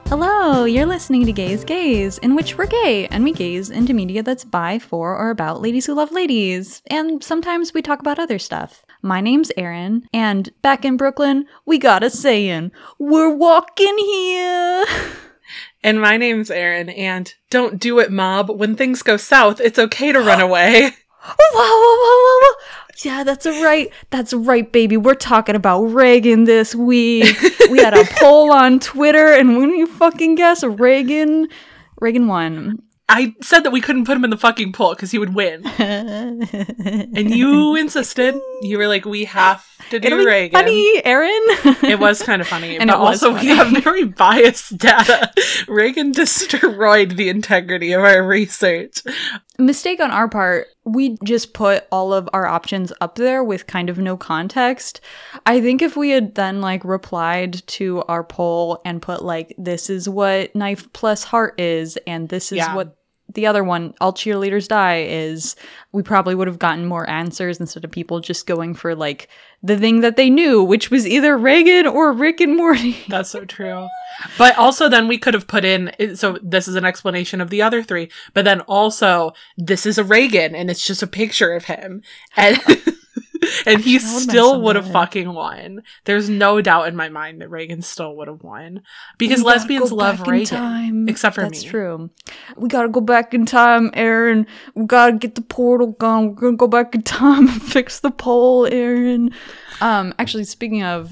Hello, you're listening to Gaze Gaze, in which we're gay and we gaze into media that's by, for, or about ladies who love ladies. And sometimes we talk about other stuff. My name's Erin, and back in Brooklyn, we got a saying, we're walking here. And my name's Erin, and don't do it, mob. When things go south, it's okay to run away. Whoa. Yeah, that's right, baby. We're talking about Reagan this week. We had a poll on Twitter, and when you fucking guess, Reagan won. I said that we couldn't put him in the fucking poll because he would win. And you insisted. You were like, we have to do Reagan. Funny, Erin. It was kind of funny. And but also funny. We have very biased data. Reagan destroyed the integrity of our research. Mistake on our part. We just put all of our options up there with kind of no context. I think if we had then replied to our poll and put this is what knife plus heart is, and this is what the other one, all cheerleaders die, is, we probably would have gotten more answers instead of people just going for the thing that they knew, which was either Reagan or Rick and Morty. That's so true. But also then we could have put in, so this is an explanation of the other three, but then also this is a Reagan and it's just a picture of him. And and he still would have fucking won. There's no doubt in my mind that Reagan still would have won. Because lesbians love Reagan. Except for me. That's true. We gotta go back in time, Erin. We gotta get the portal gone. We're gonna go back in time and fix the poll, Erin. Actually, speaking of...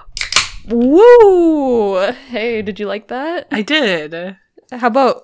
Woo! Hey, did you like that? I did. How about...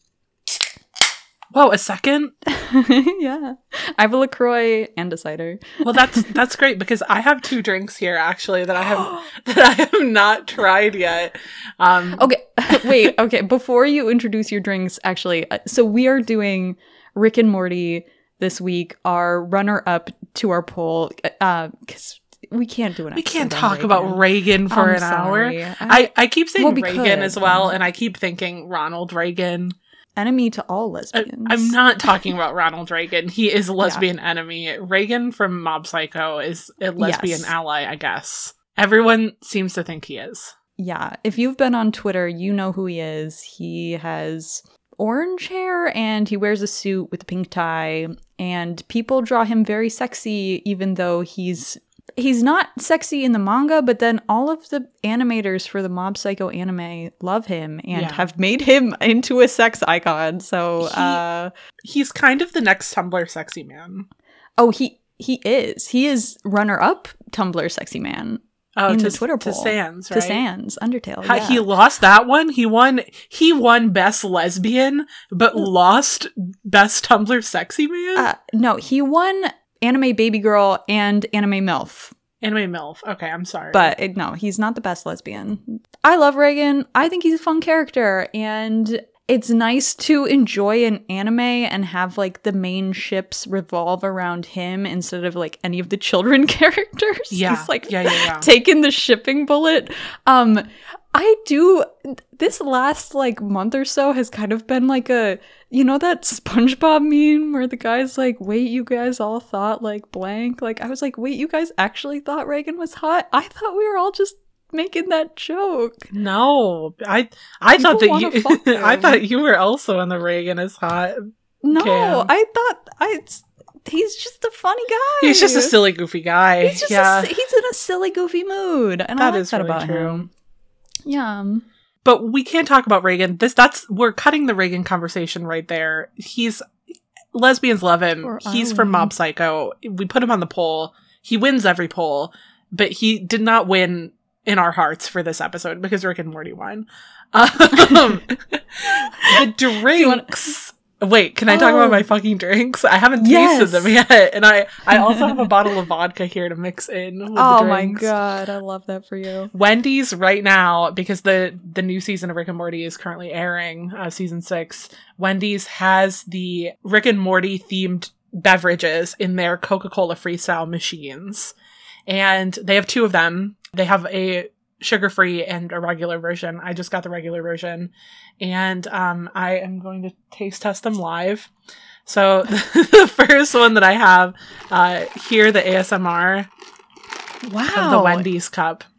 Whoa, a second? Yeah. I have a LaCroix and a cider. Well, that's great because I have 2 drinks here actually that I have not tried yet. Okay. Wait, okay. Before you introduce your drinks, actually, so we are doing Rick and Morty this week, our runner-up to our poll, because we can't do an episode. We can't talk about Reagan for an hour. I keep saying Reagan as well, and I keep thinking Ronald Reagan. Enemy to all lesbians. I'm not talking about Ronald Reagan. He is a lesbian enemy. Reagan from Mob Psycho is a lesbian ally, I guess. Everyone seems to think he is. Yeah. If you've been on Twitter, you know who he is. He has orange hair and he wears a suit with a pink tie. And people draw him very sexy, even though he's not sexy in the manga, but then all of the animators for the Mob Psycho anime love him and have made him into a sex icon. So he's kind of the next Tumblr sexy man. Oh, he is. He is runner-up Tumblr sexy man. Oh, in the Twitter poll. To Sans, right? To Sans, Undertale. He lost that one. He won best lesbian, but lost best Tumblr sexy man? No, he won anime baby girl and anime MILF. Anime MILF. Okay, I'm sorry. But no, he's not the best lesbian. I love Reagan. I think he's a fun character. And it's nice to enjoy an anime and have the main ships revolve around him instead of any of the children characters. Yeah. He's taking the shipping bullet. I do. This last month or so has kind of been that SpongeBob meme where the guy's wait, you guys all thought blank. I was wait, you guys actually thought Reagan was hot? I thought we were all just making that joke. No, I thought that you I thought you were also in the Reagan is hot. No, camp. I thought he's just a funny guy. He's just a silly goofy guy. He's in a silly goofy mood, and I like that really about him. Yeah. But we can't talk about Reagan. We're cutting the Reagan conversation right there. Lesbians love him. He's from Mob Psycho. We put him on the poll. He wins every poll, but he did not win in our hearts for this episode because Rick and Morty won. The drinks. Wait, can I talk about my fucking drinks? I haven't tasted them yet. And I also have a bottle of vodka here to mix in with the drinks. My god, I love that for you. Wendy's right now, because the new season of Rick and Morty is currently airing, season 6, Wendy's has the Rick and Morty themed beverages in their Coca-Cola Freestyle machines. And they have 2 of them. They have a sugar-free and a regular version. I just got the regular version. And I am going to taste test them live. So the first one that I have, here the ASMR of the Wendy's cup.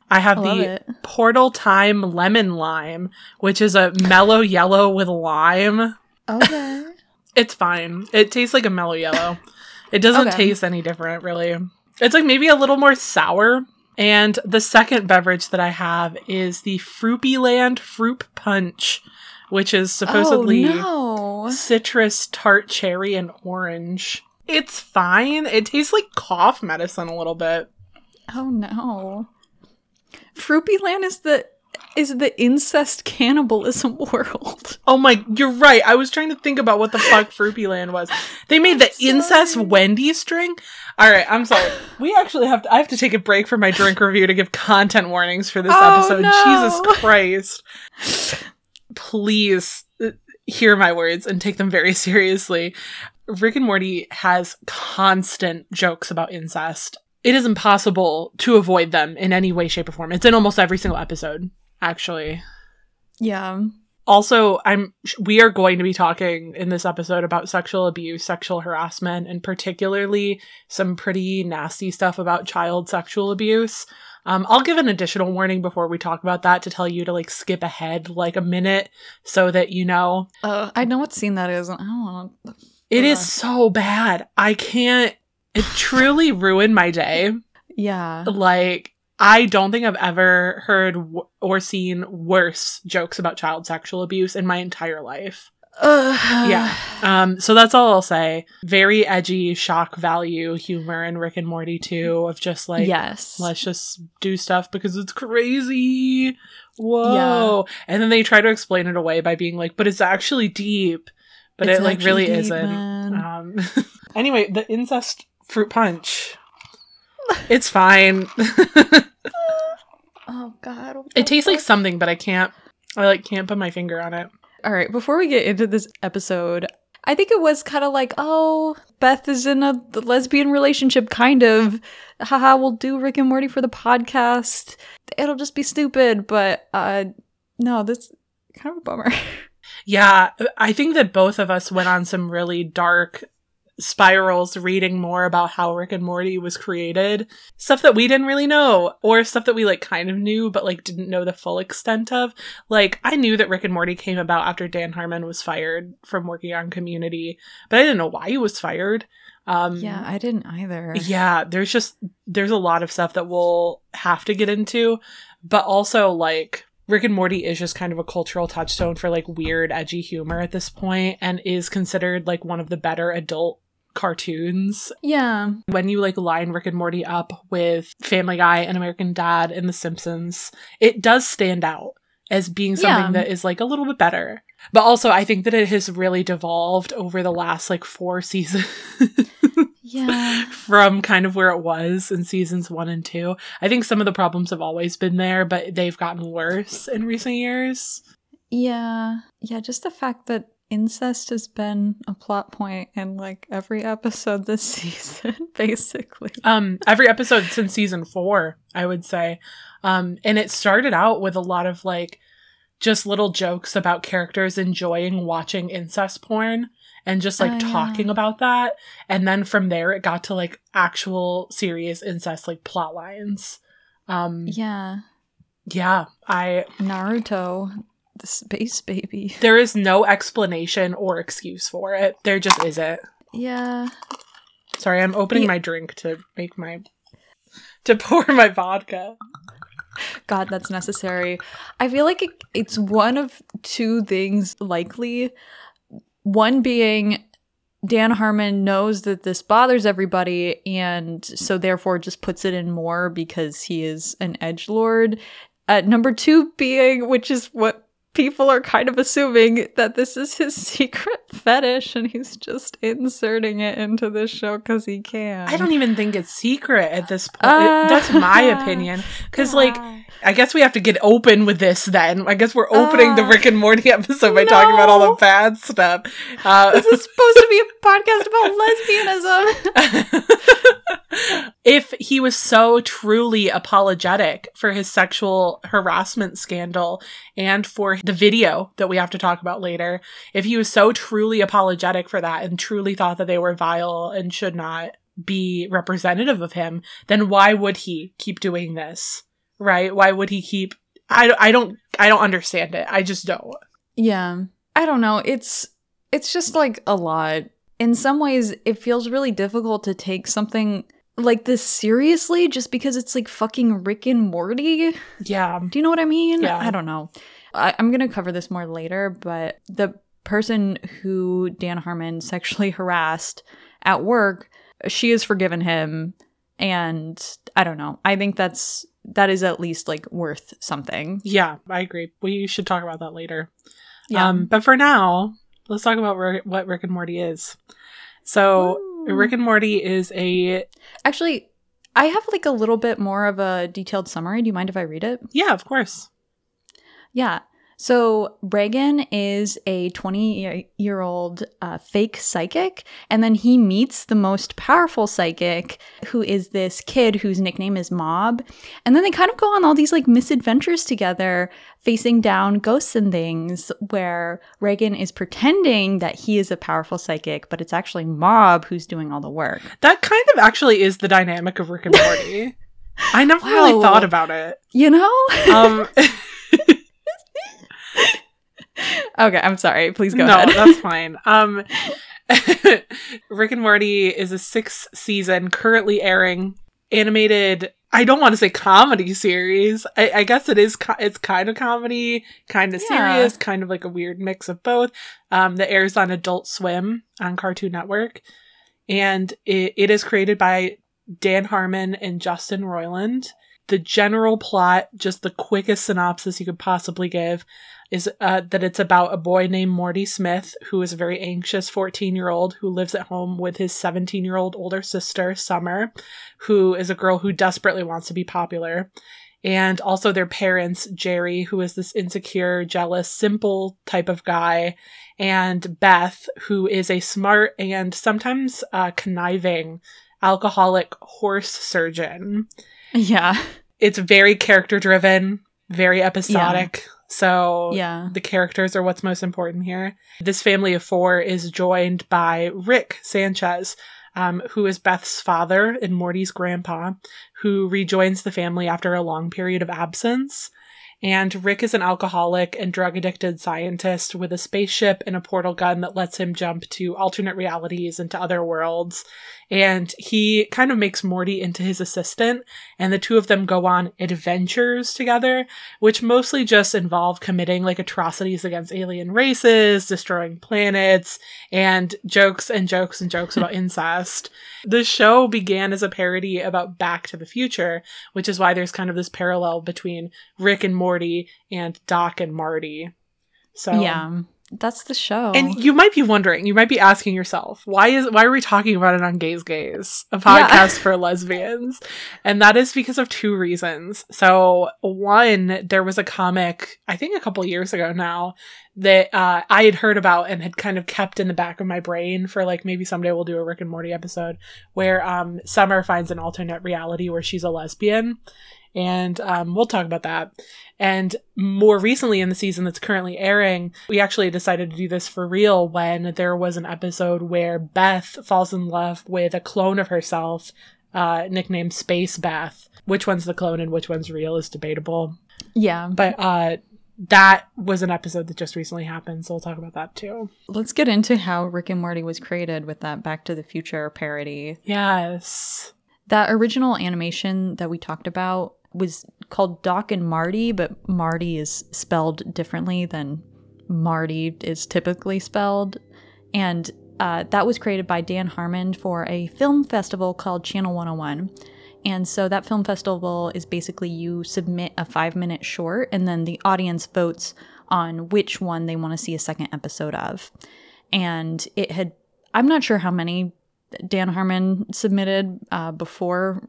I have I love the it. Portal Time Lemon Lime, which is a mellow yellow with lime. Okay. It's fine. It tastes like a mellow yellow. It doesn't Okay. taste any different, really. It's like maybe a little more sour. And the second beverage that I have is the Fruipyland Fruit Punch, which is supposedly Oh, no. citrus, tart cherry, and orange. It's fine. It tastes like cough medicine a little bit. Oh, no. Fruipyland is the incest cannibalism world. Oh my, you're right. I was trying to think about what the fuck Fruipyland was. They made the incest Wendy's string. All right, I'm sorry. We actually I have to take a break from my drink review to give content warnings for this episode. No. Jesus Christ. Please hear my words and take them very seriously. Rick and Morty has constant jokes about incest. It is impossible to avoid them in any way, shape, or form. It's in almost every single episode, actually. Yeah. Also, we are going to be talking in this episode about sexual abuse, sexual harassment, and particularly some pretty nasty stuff about child sexual abuse. I'll give an additional warning before we talk about that to tell you to like skip ahead like a minute so that you know. I know what scene that is. I don't know. It is so bad. I can't. It truly ruined my day. Yeah. Like, I don't think I've ever heard or seen worse jokes about child sexual abuse in my entire life. Yeah. So that's all I'll say. Very edgy, shock value humor in Rick and Morty too, of just like, yes. let's just do stuff because it's crazy. Whoa. Yeah. And then they try to explain it away by being like, but it's actually deep. But it like really deep, isn't. Anyway, the incest fruit punch. It's fine. Oh god. It tastes like something, but I can't put my finger on it. All right, before we get into this episode, I think it was kind of like, oh, Beth is in a lesbian relationship, kind of. Haha, we'll do Rick and Morty for the podcast. It'll just be stupid, but no, this is kind of a bummer. Yeah, I think that both of us went on some really dark spirals reading more about how Rick and Morty was created. Stuff that we didn't really know, or stuff that we like kind of knew but like didn't know the full extent of. Like, I knew that Rick and Morty came about after Dan Harmon was fired from working on Community, but I didn't know why he was fired. Yeah, I didn't either. Yeah, there's a lot of stuff that we'll have to get into, but also like Rick and Morty is just kind of a cultural touchstone for like weird, edgy humor at this point, and is considered like one of the better adult cartoons. Yeah. When you like line Rick and Morty up with Family Guy and American Dad and The Simpsons, it does stand out as being something that is like a little bit better. But also I think that it has really devolved over the last like 4 seasons. Yeah. From kind of where it was in seasons 1 and 2. I think some of the problems have always been there, but they've gotten worse in recent years. Yeah. Yeah, just the fact that incest has been a plot point in like every episode this season, basically. Every episode since season 4, I would say. And it started out with a lot of like just little jokes about characters enjoying watching incest porn and just like talking about that. And then from there it got to like actual serious incest like plot lines. Yeah. Naruto, the space baby. There is no explanation or excuse for it. There just isn't. Yeah. Sorry, I'm opening my drink to pour my vodka. God, that's necessary. I feel like it's one of 2 things likely. One being Dan Harmon knows that this bothers everybody, and so therefore just puts it in more because he is an edgelord. Number 2 being, which is what people are kind of assuming, that this is his secret fetish and he's just inserting it into this show because he can. I don't even think it's secret at this point. That's my opinion. Because, like, I guess we have to get open with this then. I guess we're opening the Rick and Morty episode by talking about all the bad stuff. This is supposed to be a podcast about lesbianism. If he was so truly apologetic for his sexual harassment scandal and for the video that we have to talk about later, if he was so truly apologetic for that and truly thought that they were vile and should not be representative of him, then why would he keep doing this? right? Why would he keep... I don't understand it. I just don't. Yeah. I don't know. It's just like a lot. In some ways, it feels really difficult to take something like this seriously just because it's like fucking Rick and Morty. Yeah. Do you know what I mean? Yeah. I don't know. I'm going to cover this more later, but the person who Dan Harmon sexually harassed at work, she has forgiven him. And I don't know. I think that is at least like worth something. Yeah, I agree. We should talk about that later. Yeah. But for now, let's talk about what Rick and Morty is. So Ooh. Rick and Morty is a... Actually, I have like a little bit more of a detailed summary. Do you mind if I read it? Yeah, of course. Yeah. So Reagan is a 20-year-old fake psychic, and then he meets the most powerful psychic, who is this kid whose nickname is Mob. And then they kind of go on all these like misadventures together, facing down ghosts and things, where Reagan is pretending that he is a powerful psychic, but it's actually Mob who's doing all the work. That kind of actually is the dynamic of Rick and Morty. I never really thought about it. You know? Okay, I'm sorry. Please go ahead. No, that's fine. Rick and Morty is a 6th season, currently airing, animated, I don't want to say comedy series. I guess it is. It's kind of comedy, kind of serious, kind of like a weird mix of both. That airs on Adult Swim on Cartoon Network. And it is created by Dan Harmon and Justin Roiland. The general plot, just the quickest synopsis you could possibly give, is that it's about a boy named Morty Smith, who is a very anxious 14-year-old who lives at home with his 17-year-old older sister, Summer, who is a girl who desperately wants to be popular. And also their parents, Jerry, who is this insecure, jealous, simple type of guy, and Beth, who is a smart and sometimes conniving alcoholic horse surgeon. Yeah. It's very character-driven, very episodic. Yeah. So yeah. The characters are what's most important here. This family of 4 is joined by Rick Sanchez, who is Beth's father and Morty's grandpa, who rejoins the family after a long period of absence. And Rick is an alcoholic and drug-addicted scientist with a spaceship and a portal gun that lets him jump to alternate realities and to other worlds. And he kind of makes Morty into his assistant, and the two of them go on adventures together, which mostly just involve committing like atrocities against alien races, destroying planets, and jokes about incest. The show began as a parody about Back to the Future, which is why there's kind of this parallel between Rick and Morty and Doc and Marty. So yeah. That's the show. And you might be wondering, you might be asking yourself, why are we talking about it on Gays, a podcast for lesbians? And that is because of 2 reasons. So one, there was a comic, I think a couple years ago now, that I had heard about and had kind of kept in the back of my brain for like, maybe someday we'll do a Rick and Morty episode, where Summer finds an alternate reality where she's a lesbian. And we'll talk about that. And more recently in the season that's currently airing, we actually decided to do this for real when there was an episode where Beth falls in love with a clone of herself, nicknamed Space Beth. Which one's the clone and which one's real is debatable. Yeah. But that was an episode that just recently happened, so we'll talk about that too. Let's get into how Rick and Morty was created with that Back to the Future parody. Yes. That original animation that we talked about was called Doc and Marty, but Marty is spelled differently than Marty is typically spelled. And that was created by Dan Harmon for a film festival called Channel 101. And so that film festival is basically you submit a 5-minute short, and then the audience votes on which one they want to see a second episode of. And I'm not sure how many Dan Harmon submitted before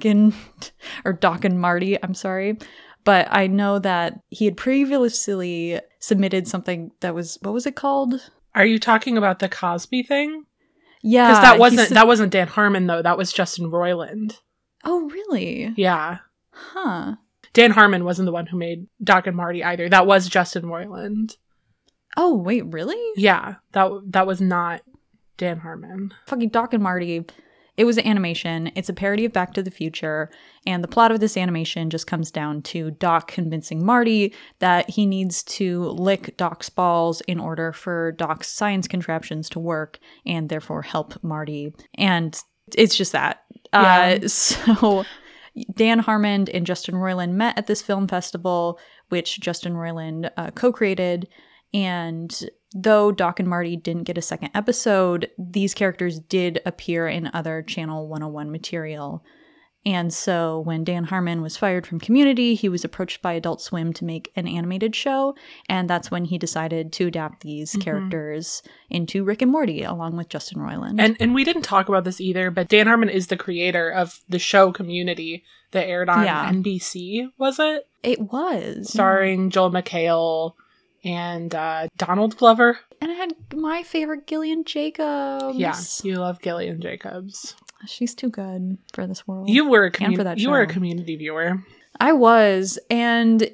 Doc and Marty, I'm sorry. But I know that he had previously submitted something that was, what was it called? Are you talking about the Cosby thing? Yeah. Because that wasn't Dan Harmon, though. That was Justin Roiland. Oh, really? Yeah. Huh. Dan Harmon wasn't the one who made Doc and Marty either. That was Justin Roiland. Oh, wait, really? Yeah. That was not Dan Harmon. Fucking Doc and Marty It was an animation. It's a parody of Back to the Future. And the plot of this animation just comes down to Doc convincing Marty that he needs to lick Doc's balls in order for Doc's science contraptions to work and therefore help Marty. And it's just that. Yeah. So Dan Harmon and Justin Roiland met at this film festival, which Justin Roiland co-created. And though Doc and Marty didn't get a second episode, these characters did appear in other Channel 101 material. And so when Dan Harmon was fired from Community, he was approached by Adult Swim to make an animated show. And that's when he decided to adapt these characters into Rick and Morty, along with Justin Roiland. And we didn't talk about this either, but Dan Harmon is the creator of the show Community that aired on NBC, was it? It was. Starring Joel McHale and Donald Glover. And it had my favorite, Gillian Jacobs. Yeah, you love Gillian Jacobs. She's too good for this world. You were a Community viewer. I was, and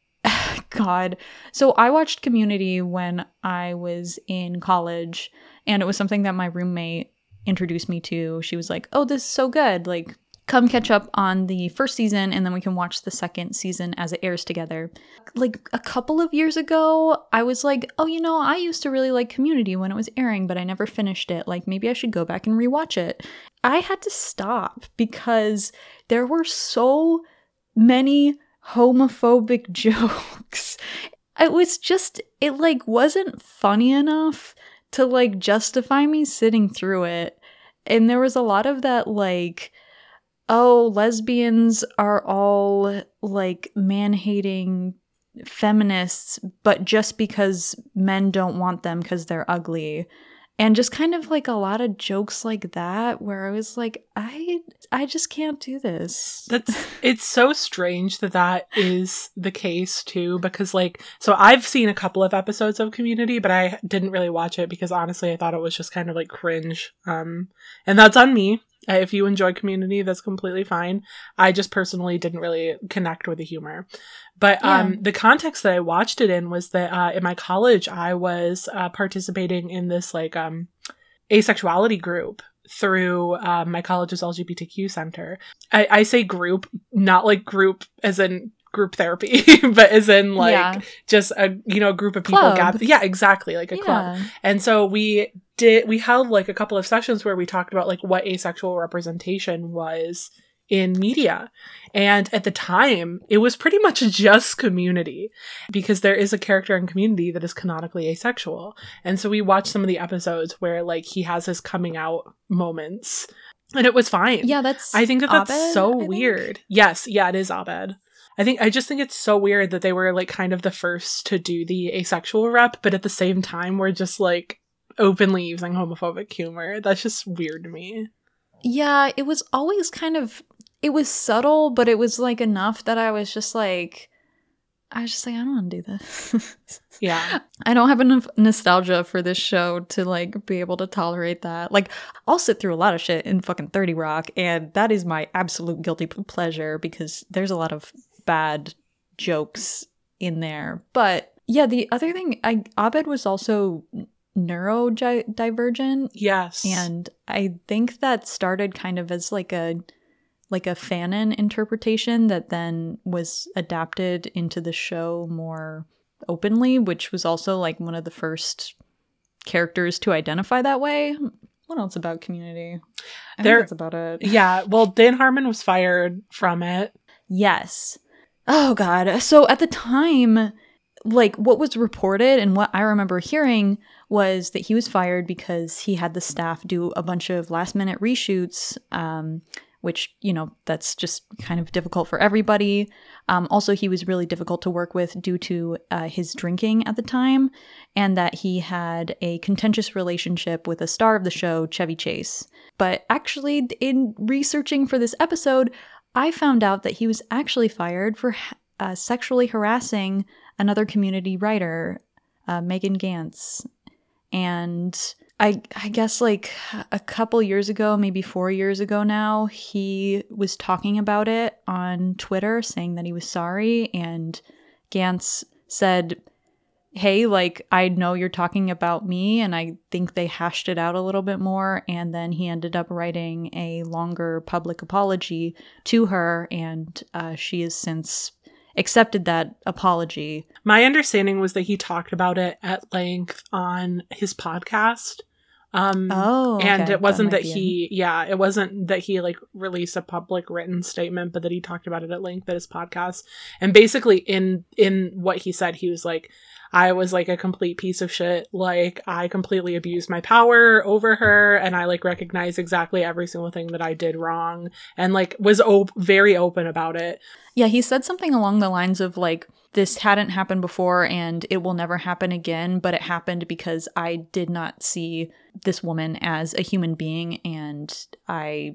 God. So I watched Community when I was in college, and it was something that my roommate introduced me to. She was like, "Oh, this is so good. Like, come catch up on the first season, and then we can watch the second season as it airs together." Like a couple of years ago, I was like, "Oh, you know, I used to really like Community when it was airing, but I never finished it. Like, maybe I should go back and rewatch it." I had to stop because there were so many homophobic jokes. It was just, it like wasn't funny enough to like justify me sitting through it. And there was a lot of that like, oh, lesbians are all like man-hating feminists, but just because men don't want them because they're ugly. And just kind of like a lot of jokes like that where I was like, I just can't do this. It's so strange that is the case too, because like, so I've seen a couple of episodes of Community, but I didn't really watch it because honestly I thought it was just kind of like cringe. And that's on me. If you enjoy Community, that's completely fine. I just personally didn't really connect with the humor. But the context that I watched it in was that in my college, I was participating in this like asexuality group through my college's LGBTQ center. I say group, not like group as in group therapy, but as in like just a group of people gathered. Yeah, exactly, like a club. And so we held like a couple of sessions where we talked about like what asexual representation was in media. And at the time, it was pretty much just Community, because there is a character in Community that is canonically asexual. And so we watched some of the episodes where like he has his coming out moments, and it was fine. Yeah, I think that's Abed, so weird. Yes, yeah, it is Abed. I just think it's so weird that they were like kind of the first to do the asexual rep, but at the same time we're just like openly using homophobic humor. That's just weird to me. Yeah, it was always kind of, it was subtle, but it was like enough that I was just like, I don't want to do this. Yeah. I don't have enough nostalgia for this show to like be able to tolerate that. Like, I'll sit through a lot of shit in fucking 30 Rock, and that is my absolute guilty pleasure because there's a lot of bad jokes in there. But yeah, the other thing, Abed was also neurodivergent. Yes. And I think that started kind of as like a fanon interpretation that then was adapted into the show more openly, which was also like one of the first characters to identify that way. What else about Community? I think that's about it. Yeah, well, Dan Harmon was fired from it. Yes. Oh, God. So at the time, like what was reported and what I remember hearing was that he was fired because he had the staff do a bunch of last minute reshoots, which, that's just kind of difficult for everybody. Also, he was really difficult to work with due to his drinking at the time, and that he had a contentious relationship with a star of the show, Chevy Chase. But actually, in researching for this episode, I found out that he was actually fired for sexually harassing another Community writer, Megan Gantz. And I guess like a couple years ago, maybe 4 years ago now, he was talking about it on Twitter, saying that he was sorry. And Gantz said hey, like, I know you're talking about me, and I think they hashed it out a little bit more, and then he ended up writing a longer public apology to her, and she has since accepted that apology. My understanding was that he talked about it at length on his podcast. Okay. And it wasn't that it. it wasn't that he like released a public written statement, but that he talked about it at length at his podcast. And basically in what he said, he was like, I was like a complete piece of shit. Like, I completely abused my power over her, and I like recognize exactly every single thing that I did wrong, and like was very open about it. Yeah, he said something along the lines of like, this hadn't happened before and it will never happen again, but it happened because I did not see this woman as a human being, and I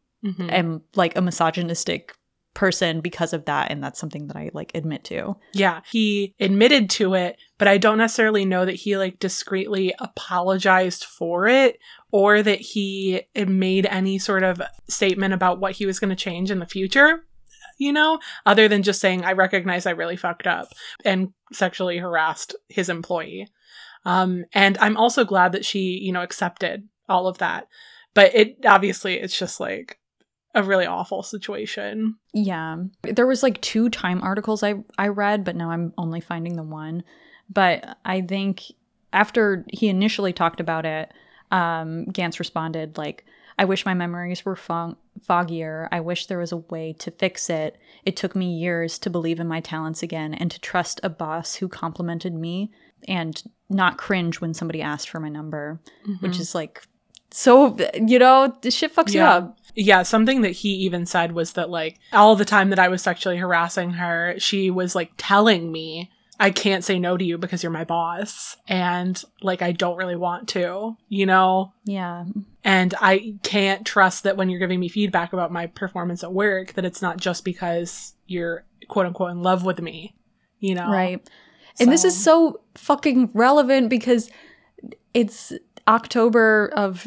am like a misogynistic person because of that, and that's something that I like admit to. Yeah, he admitted to it, but I don't necessarily know that he like discreetly apologized for it, or that he made any sort of statement about what he was going to change in the future, you know, other than just saying, I recognize I really fucked up and sexually harassed his employee. And I'm also glad that she, you know, accepted all of that. But it obviously, it's just like a really awful situation. Yeah. There was like 2 Time articles I read, but now I'm only finding the one. But I think after he initially talked about it, Gantz responded like, I wish my memories were foggier. I wish there was a way to fix it. It took me years to believe in my talents again and to trust a boss who complimented me and not cringe when somebody asked for my number, which is like, so, you know, this shit fucks you up. Yeah, something that he even said was that, like, all the time that I was sexually harassing her, she was, like, telling me, I can't say no to you because you're my boss. And, like, I don't really want to, you know? Yeah. And I can't trust that when you're giving me feedback about my performance at work, that it's not just because you're, quote-unquote, in love with me, you know? Right. And this is so fucking relevant because it's October of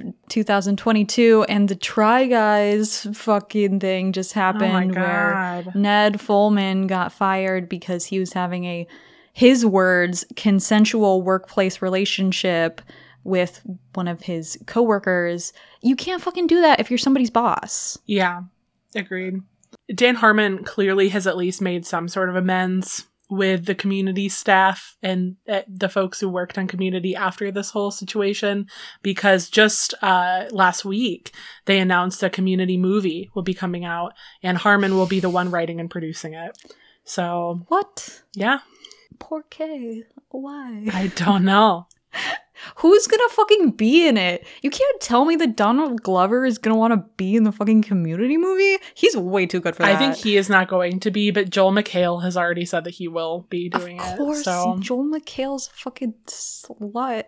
2022 and the Try Guys fucking thing just happened where Ned Fulman got fired because he was having his words, consensual workplace relationship with one of his coworkers. You can't fucking do that if you're somebody's boss. Yeah, agreed. Dan Harmon clearly has at least made some sort of amends with the Community staff and the folks who worked on Community after this whole situation, because just last week they announced a Community movie will be coming out and Harmon will be the one writing and producing it. So what? Yeah. Poor Kay. Why? I don't know. Who's gonna fucking be in it? You can't tell me that Donald Glover is gonna want to be in the fucking Community movie. He's way too good for that. I think he is not going to be, but Joel McHale has already said that he will be doing it. Of course, so. Joel McHale's a fucking slut.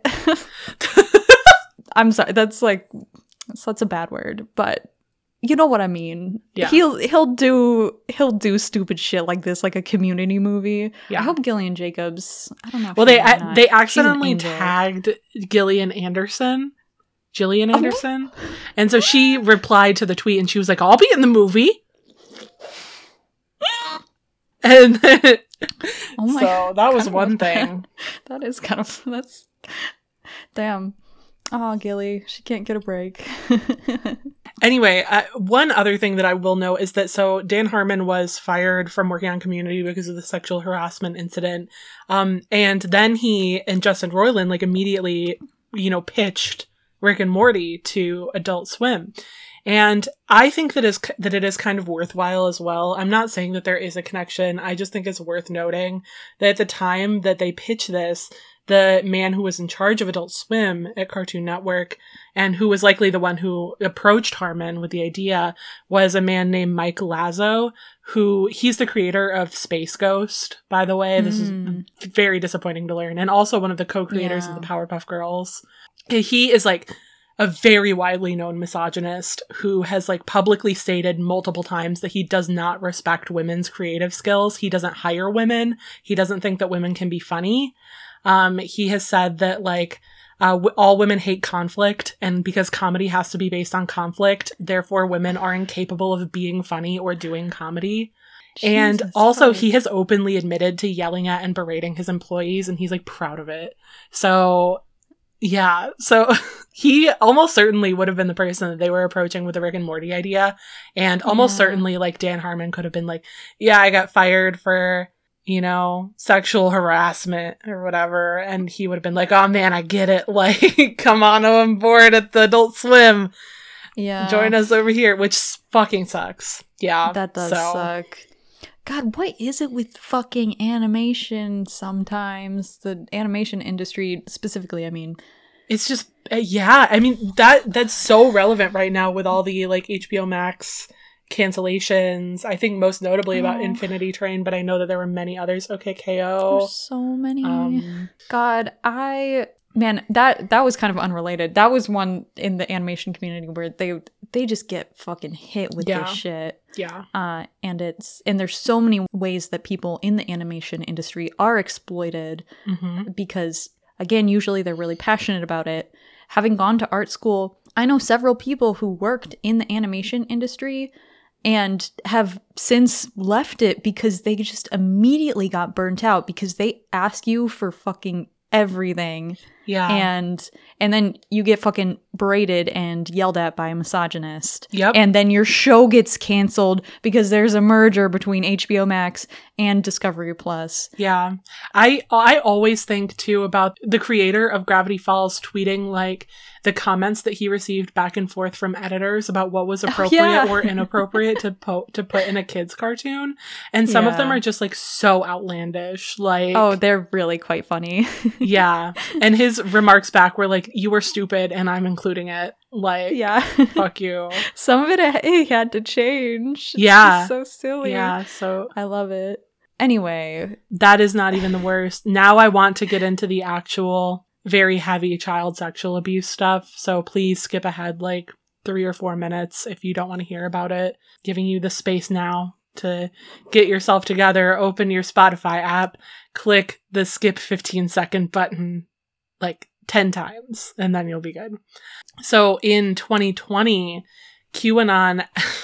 I'm sorry, that's a bad word, but you know what I mean. Yeah. He'll do stupid shit like this, like a Community movie. Yeah. I hope Gillian Jacobs. I don't know. Well, they accidentally tagged Gillian Anderson, and so she replied to the tweet, and she was like, "I'll be in the movie." And then, so that was one thing. That is kind of damn. Oh, Gilly, she can't get a break. Anyway, one other thing that I will note is that so Dan Harmon was fired from working on Community because of the sexual harassment incident. And then he and Justin Roiland like immediately, you know, pitched Rick and Morty to Adult Swim. And I think that it is kind of worthwhile as well. I'm not saying that there is a connection. I just think it's worth noting that at the time that they pitched this, the man who was in charge of Adult Swim at Cartoon Network and who was likely the one who approached Harmon with the idea was a man named Mike Lazo, he's the creator of Space Ghost, by the way. This is very disappointing to learn. And also one of the co-creators of the Powerpuff Girls. He is like a very widely known misogynist who has like publicly stated multiple times that he does not respect women's creative skills. He doesn't hire women. He doesn't think that women can be funny. He has said that like all women hate conflict, and because comedy has to be based on conflict, therefore women are incapable of being funny or doing comedy. And Jesus also Christ. he has openly admitted to yelling at and berating his employees, and he's like proud of it. So yeah, so he almost certainly would have been the person that they were approaching with the Rick and Morty idea. And almost Yeah. certainly like Dan Harmon could have been like, yeah, I got fired for, you know, sexual harassment or whatever. And he would have been like, oh man, I get it. Like, come on board at the Adult Swim. Yeah. Join us over here, which fucking sucks. Yeah. That does suck. God, what is it with fucking animation sometimes? The animation industry specifically, I mean. It's just, yeah, I mean, that's so relevant right now with all the, like, HBO Max cancellations. I think most notably about Infinity Train, but I know that there were many others. Okay, KO. There's so many. God, man, that was kind of unrelated. That was one in the animation community where they just get fucking hit with this shit. Yeah. And there's so many ways that people in the animation industry are exploited because, again, usually they're really passionate about it. Having gone to art school, I know several people who worked in the animation industry and have since left it because they just immediately got burnt out because they ask you for fucking everything. Yeah. And then you get fucking berated and yelled at by a misogynist. Yep. And then your show gets canceled because there's a merger between HBO Max and Discovery Plus. Yeah. I always think too about the creator of Gravity Falls tweeting like the comments that he received back and forth from editors about what was appropriate or inappropriate to put in a kids cartoon. And some of them are just like so outlandish. Like, oh, they're really quite funny. Yeah. And his remarks back were like, you were stupid and I'm including it. Like, yeah. Fuck you. Some of it had to change. It's yeah. just so silly. Yeah. So I love it. Anyway. That is not even the worst. Now I want to get into the actual very heavy child sexual abuse stuff. So please skip ahead like 3 or 4 minutes if you don't want to hear about it. Giving you the space now to get yourself together, open your Spotify app, click the skip 15-second button like 10 times, and then you'll be good. So in 2020, QAnon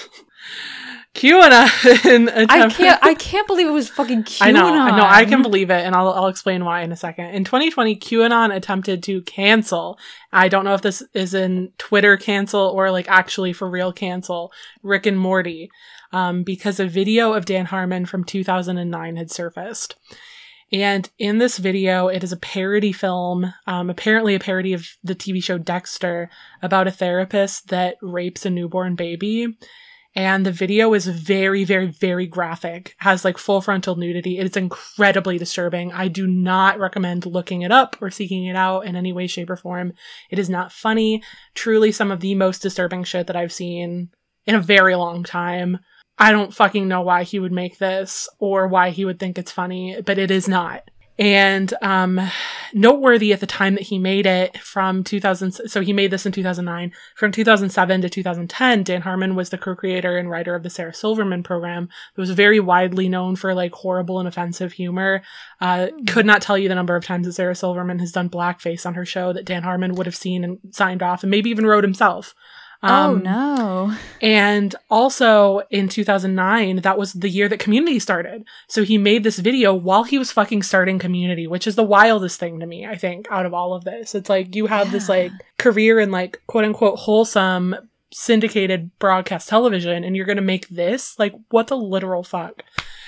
I can't believe it was fucking QAnon. I know, I can believe it, and I'll explain why in a second. In 2020, QAnon attempted to cancel, I don't know if this is in Twitter cancel or like actually for real cancel, Rick and Morty, because a video of Dan Harmon from 2009 had surfaced. And in this video, it is a parody film, apparently a parody of the TV show Dexter, about a therapist that rapes a newborn baby. And the video is very, very, very graphic, has like full frontal nudity. It's incredibly disturbing. I do not recommend looking it up or seeking it out in any way, shape, or form. It is not funny. Truly some of the most disturbing shit that I've seen in a very long time. I don't fucking know why he would make this or why he would think it's funny, but it is not. And noteworthy at the time that he made it from 2000, so he made this in 2009. From 2007 to 2010, Dan Harmon was the co-creator and writer of the Sarah Silverman program. It was very widely known for like horrible and offensive humor. Could not tell you the number of times that Sarah Silverman has done blackface on her show that Dan Harmon would have seen and signed off and maybe even wrote himself. Oh no. And also in 2009, that was the year that Community started. So he made this video while he was fucking starting Community, which is the wildest thing to me, I think, out of all of this. It's like you have this like career in like quote unquote wholesome syndicated broadcast television and you're going to make this? Like what the literal fuck?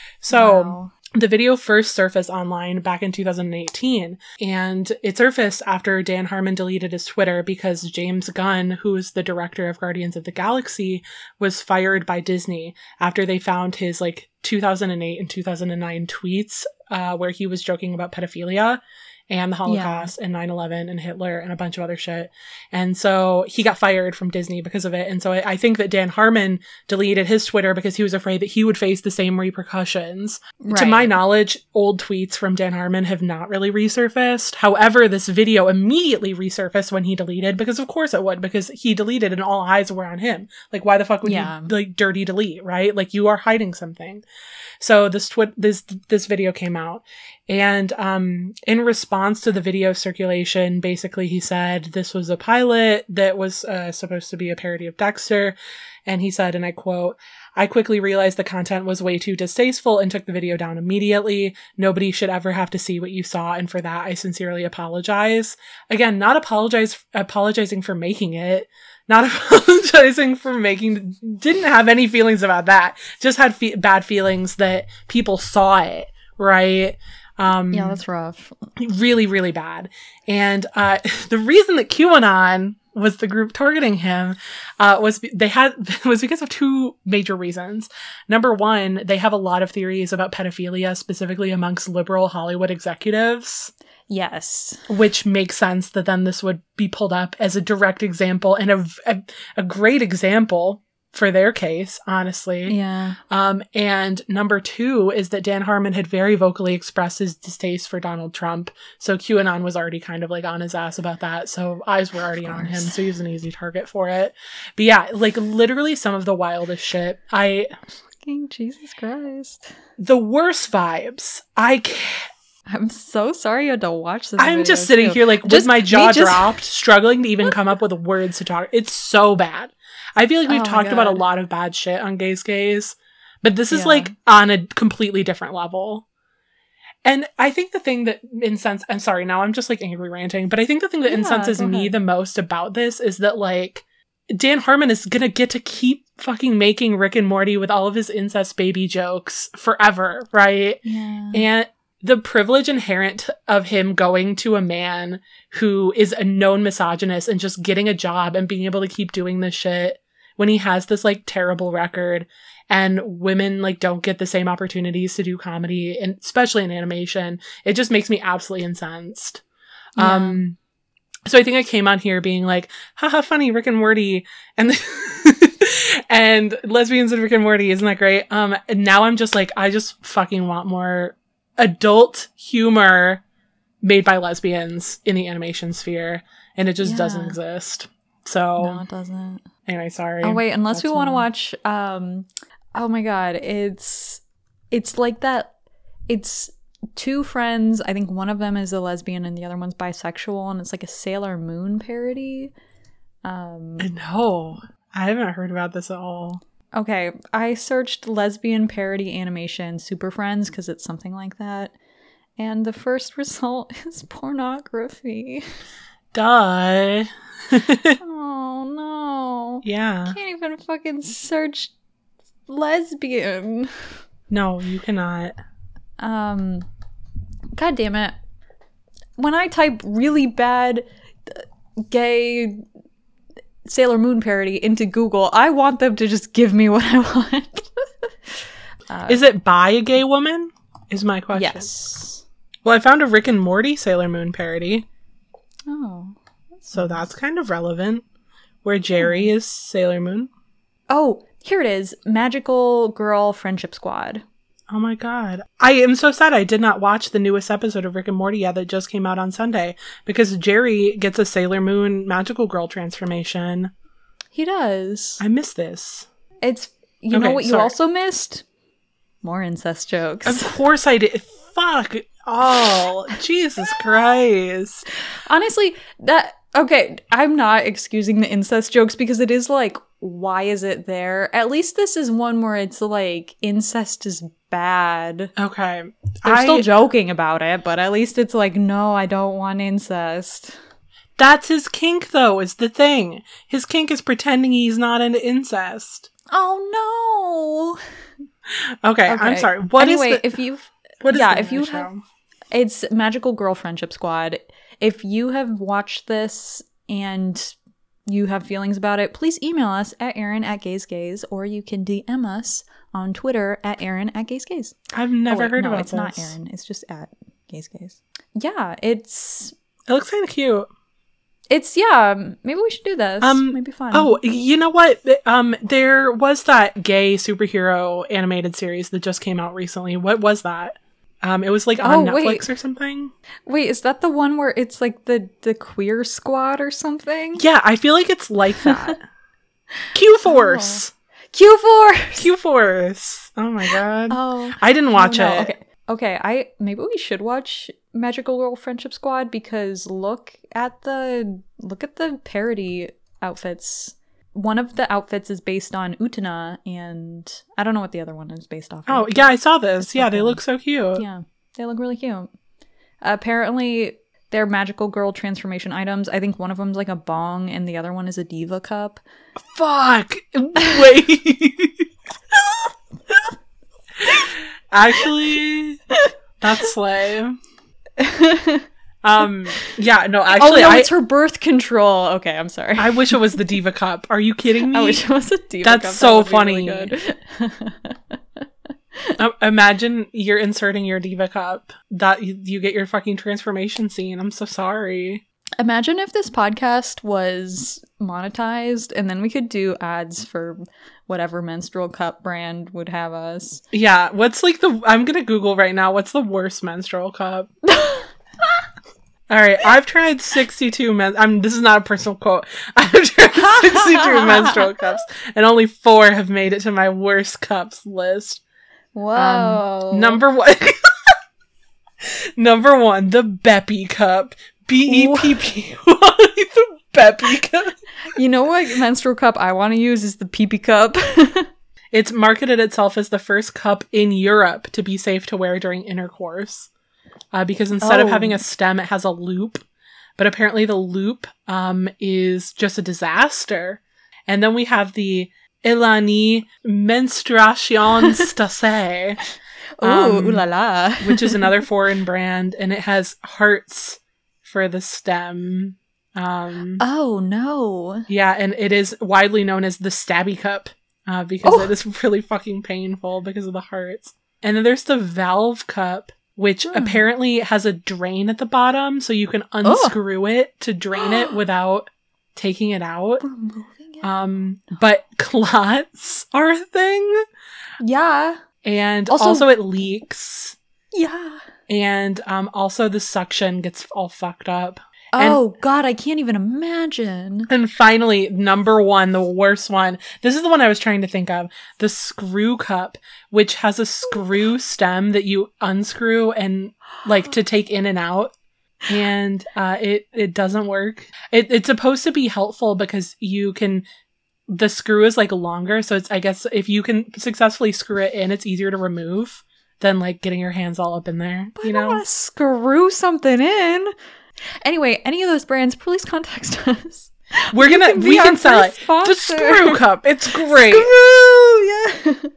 So the video first surfaced online back in 2018, and it surfaced after Dan Harmon deleted his Twitter because James Gunn, who is the director of Guardians of the Galaxy, was fired by Disney after they found his like 2008 and 2009 tweets where he was joking about pedophilia and the Holocaust and 9/11 and Hitler and a bunch of other shit. And so he got fired from Disney because of it. And so I think that Dan Harmon deleted his Twitter because he was afraid that he would face the same repercussions. Right. To my knowledge, old tweets from Dan Harmon have not really resurfaced. However, this video immediately resurfaced when he deleted, because of course it would, because he deleted and all eyes were on him. Like, why the fuck would you like dirty delete, right? Like, you are hiding something. So this video came out. And in response to the video circulation, basically he said this was a pilot that was supposed to be a parody of Dexter. And he said, and I quote, I quickly realized the content was way too distasteful and took the video down immediately. Nobody should ever have to see what you saw, and for that, I sincerely apologize. Again, not apologizing for making it. Not apologizing for didn't have any feelings about that. Just had bad feelings that people saw it, right? Yeah, that's rough. Really, really bad. And the reason that QAnon was the group targeting him was because of two major reasons. Number one, they have a lot of theories about pedophilia, specifically amongst liberal Hollywood executives. Yes. Which makes sense that then this would be pulled up as a direct example and a great example for their case, honestly. Yeah. And number two is that Dan Harmon had very vocally expressed his distaste for Donald Trump. So QAnon was already kind of like on his ass about that. So eyes were already on him. So he was an easy target for it. But yeah, like literally some of the wildest shit. Fucking Jesus Christ. The worst vibes. I'm so sorry you had to watch this. I'm just sitting here like with my jaw dropped, struggling to even come up with words to talk. It's so bad. I feel like we've talked about a lot of bad shit on Gaze, but this is like on a completely different level. And I think the thing that I'm sorry, now I'm just like angry ranting, but I think the thing that incenses me the most about this is that like Dan Harmon is gonna get to keep fucking making Rick and Morty with all of his incest baby jokes forever, right? Yeah. And the privilege inherent of him going to a man who is a known misogynist and just getting a job and being able to keep doing this shit when he has this like terrible record, and women like don't get the same opportunities to do comedy, and especially in animation, it just makes me absolutely incensed. Yeah. So I think I came on here being like, haha, funny, Rick and Morty, and and lesbians and Rick and Morty, isn't that great? And now I'm just like, I just fucking want more adult humor made by lesbians in the animation sphere, and it just doesn't exist. So no, it doesn't. Anyway, sorry. Oh wait, unless we want to watch oh my god, it's like that. It's two friends. I think one of them is a lesbian and the other one's bisexual, and it's like a Sailor Moon parody. No, I haven't heard about this at all. Okay, I searched lesbian parody animation Super Friends because it's something like that, and the first result is pornography. Duh. Oh no. Yeah. I can't even fucking search lesbian. No, you cannot. God damn it. When I type really bad gay Sailor Moon parody into Google, I want them to just give me what I want. Is it by a gay woman? Is my question. Yes. Well, I found a Rick and Morty Sailor Moon parody. Oh. So that's kind of relevant. Where Jerry is Sailor Moon. Oh, here it is. Magical Girl Friendship Squad. Oh my god. I am so sad I did not watch the newest episode of Rick and Morty yet that just came out on Sunday, because Jerry gets a Sailor Moon Magical Girl transformation. He does. I miss this. It's, you know what you also missed? More incest jokes. Of course I did. Fuck. Oh, Jesus Christ. Honestly, okay, I'm not excusing the incest jokes because it is like, why is it there? At least this is one where it's like, incest is bad. Okay. They're still joking about it, but at least it's like, no, I don't want incest. That's his kink, though, is the thing. His kink is pretending he's not into incest. Oh, no. Okay, I'm sorry. It's Magical Girl Friendship Squad. If you have watched this and you have feelings about it, please email us at Erin@GazeGaze, or you can DM us on Twitter at Erin@GazeGaze. I've never heard about this. No, it's not Erin. It's just at GazeGaze. Yeah, it looks kind of cute. Maybe we should do this. Maybe fun. Oh, you know what? There was that gay superhero animated series that just came out recently. What was that? It was like on Netflix or something. Wait, is that the one where it's like the Queer Squad or something? Yeah, I feel like it's like that. Q-Force! Q-Force! Oh my god. Oh, I didn't watch it. Okay, maybe we should watch Magical Girl Friendship Squad, because look at the parody outfits. one of the outfits is based on Utena, and I don't know what the other one is based off of. Oh, yeah, I saw this. Yeah, they look so cute. Yeah, they look really cute. Apparently, they're magical girl transformation items. I think one of them's like a bong, and the other one is a diva cup. Fuck! Wait! Actually, that's slay. Yeah, no, actually, it's her birth control. Okay, I'm sorry. I wish it was the diva cup. Are you kidding me? I wish it was a diva cup. That's so That would funny. be really good. Imagine you're inserting your diva cup. That you get your fucking transformation scene. I'm so sorry. Imagine if this podcast was monetized and then we could do ads for whatever menstrual cup brand would have us. Yeah, what's like I'm gonna Google right now, what's the worst menstrual cup? Alright, I've tried 62 this is not a personal quote. I've tried 62 menstrual cups, and only 4 have made it to my worst cups list. Whoa. Number 1. Number 1, the Beppy cup. Beppy. The Beppy cup. You know what menstrual cup I want to use is the pee-pee cup. It's marketed itself as the first cup in Europe to be safe to wear during intercourse. Because instead of having a stem, it has a loop. But apparently the loop is just a disaster. And then we have the Elani Menstruation Stase. Ooh, ooh la la. Which is another foreign brand. And it has hearts for the stem. Oh, no. Yeah, and it is widely known as the Stabby Cup. Because it is really fucking painful because of the hearts. And then there's the Valve Cup, which apparently has a drain at the bottom, so you can unscrew it to drain it without taking it out. But clots are a thing. Yeah. And also it leaks. Yeah. And also the suction gets all fucked up. Oh, God, I can't even imagine. And finally, number 1, the worst one. This is the one I was trying to think of. The Screw Cup, which has a screw stem that you unscrew and like to take in and out. And it doesn't work. It's supposed to be helpful because the screw is like longer. So it's, I guess, if you can successfully screw it in, it's easier to remove than like getting your hands all up in there. But I don't want to screw something in. Anyway, any of those brands, please contact us. We can sell it. The Screw Cup. It's great. Screw,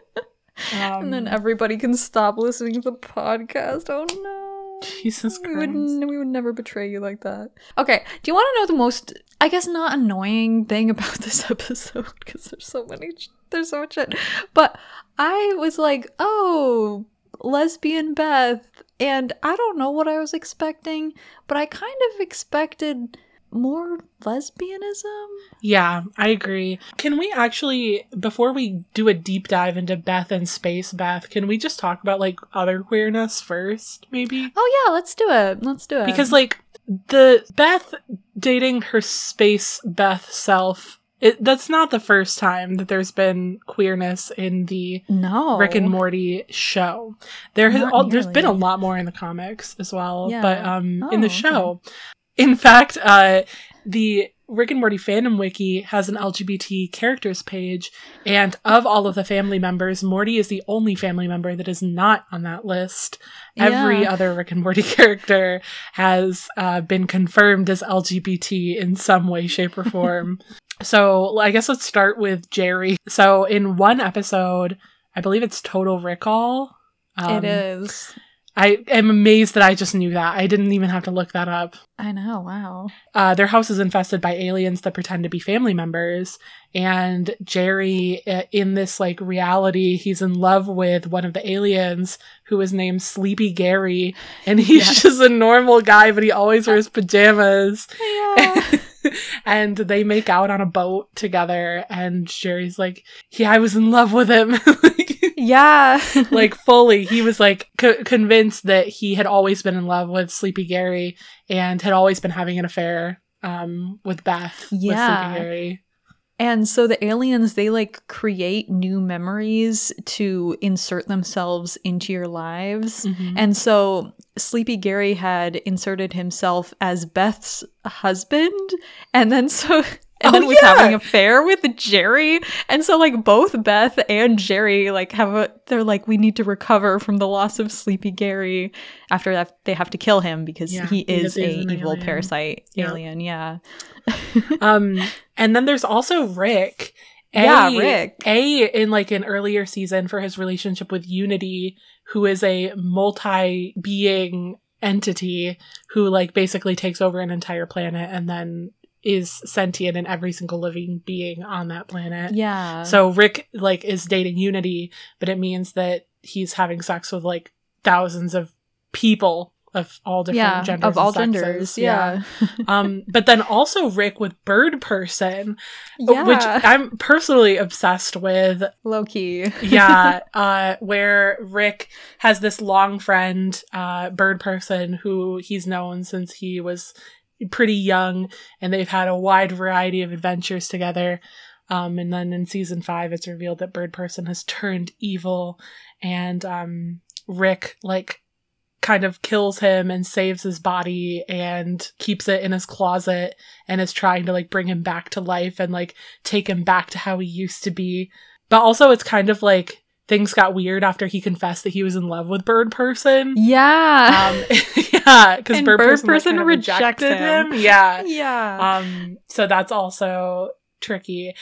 yeah. And then everybody can stop listening to the podcast. Oh no. Jesus Christ. We would never betray you like that. Okay, do you want to know the most, I guess, not annoying thing about this episode? Because there's so much shit. But I was like, oh, lesbian Beth. And I don't know what I was expecting, but I kind of expected more lesbianism. Yeah, I agree. Can we actually, before we do a deep dive into Beth and Space Beth, can we just talk about like other queerness first, maybe? Oh yeah, let's do it. Because like the Beth dating her Space Beth self, that's not the first time that there's been queerness in the Rick and Morty show. There's been a lot more in the comics as well, but in the show. Okay. In fact, the Rick and Morty fandom wiki has an LGBT characters page, and of all of the family members, Morty is the only family member that is not on that list. Yeah. Every other Rick and Morty character has been confirmed as LGBT in some way, shape, or form. So I guess let's start with Jerry. So in one episode, I believe it's Total Recall. It is. I am amazed that I just knew that. I didn't even have to look that up. I know, wow. Their house is infested by aliens that pretend to be family members. And Jerry, in this like reality, he's in love with one of the aliens who is named Sleepy Gary. And he's just a normal guy, but he always wears pajamas. Yeah. And they make out on a boat together. And Jerry's like, yeah, I was in love with him. Yeah. Like fully. He was like convinced that he had always been in love with Sleepy Gary and had always been having an affair with Beth. Yeah. With Sleepy Gary. And so the aliens, they like create new memories to insert themselves into your lives. Mm-hmm. And so Sleepy Gary had inserted himself as Beth's husband. And then so and then was having an affair with Jerry. And so like both Beth and Jerry like they're like, we need to recover from the loss of Sleepy Gary. After that, they have to kill him because he is an evil alien. Parasite alien. Yeah. And then there's also Rick. Rick. In like an earlier season for his relationship with Unity, who is a multi-being entity who like basically takes over an entire planet and then is sentient in every single living being on that planet. Yeah. So Rick like is dating Unity, but it means that he's having sex with like thousands of people of all different genders. Of all genders. Yeah. But then also Rick with Bird Person, which I'm personally obsessed with. Low key. Where Rick has this long friend, Bird Person, who he's known since he was pretty young, and they've had a wide variety of adventures together. And then in season 5, it's revealed that Bird Person has turned evil, and Rick like kind of kills him and saves his body and keeps it in his closet and is trying to like bring him back to life and like take him back to how he used to be. But also it's kind of like things got weird after he confessed that he was in love with Bird Person. Yeah. Because Bird Person like, kind of rejected him. Yeah. So that's also tricky.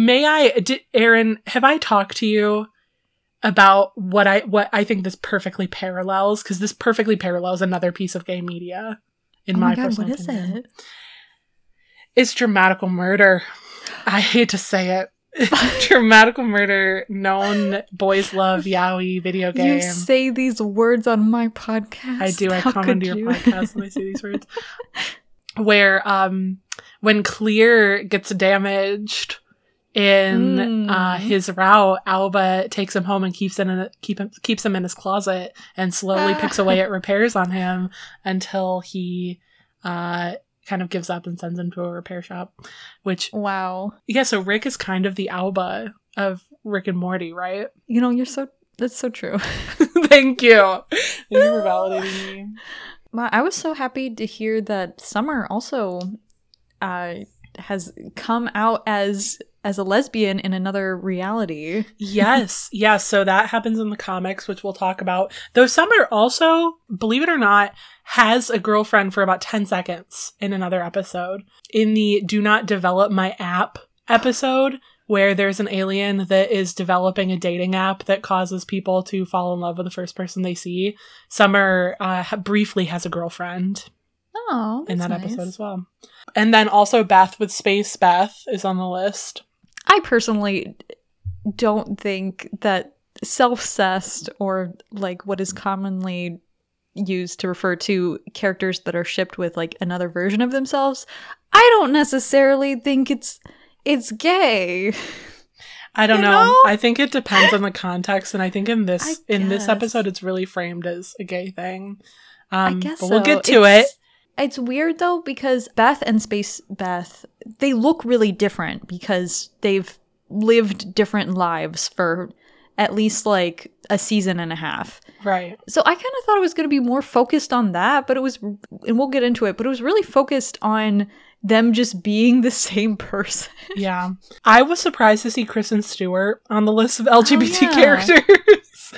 Aaron, have I talked to you about what I think this perfectly parallels? Because this perfectly parallels another piece of gay media in my personal opinion. What is it? It's Dramatical Murder. I hate to say it. Dramatical Murder, known boys love yaoi video game. You say these words on my podcast. I do. I come into your podcast when I say these words. Where when Clear gets damaged in his route, Alba takes him home and keeps him in his closet and slowly picks away at repairs on him until he kind of gives up and sends him to a repair shop. Which so Rick is kind of the Alba of Rick and Morty, right? You know, that's so true. Thank you for validating me. I was so happy to hear that Summer also has come out as a lesbian in another reality. Yes. So that happens in the comics, which we'll talk about. Though Summer also, believe it or not, has a girlfriend for about 10 seconds in another episode. In the Do Not Develop My App episode, where there's an alien that is developing a dating app that causes people to fall in love with the first person they see, Summer briefly has a girlfriend. Oh, that's in that nice. episode as well. And then also Beth with Space Beth is on the list. I personally don't think that self-cessed, or like what is commonly used to refer to characters that are shipped with like another version of themselves, I don't necessarily think it's gay. I don't know. I think it depends on the context, and I think in this episode it's really framed as a gay thing. I guess but we'll get to it. It's weird though, because Beth and Space Beth, they look really different because they've lived different lives for at least like a season and a half. Right. So I kind of thought it was going to be more focused on that, but it was, and we'll get into it, but it was really focused on them just being the same person. Yeah. I was surprised to see Kristen Stewart on the list of LGBT characters.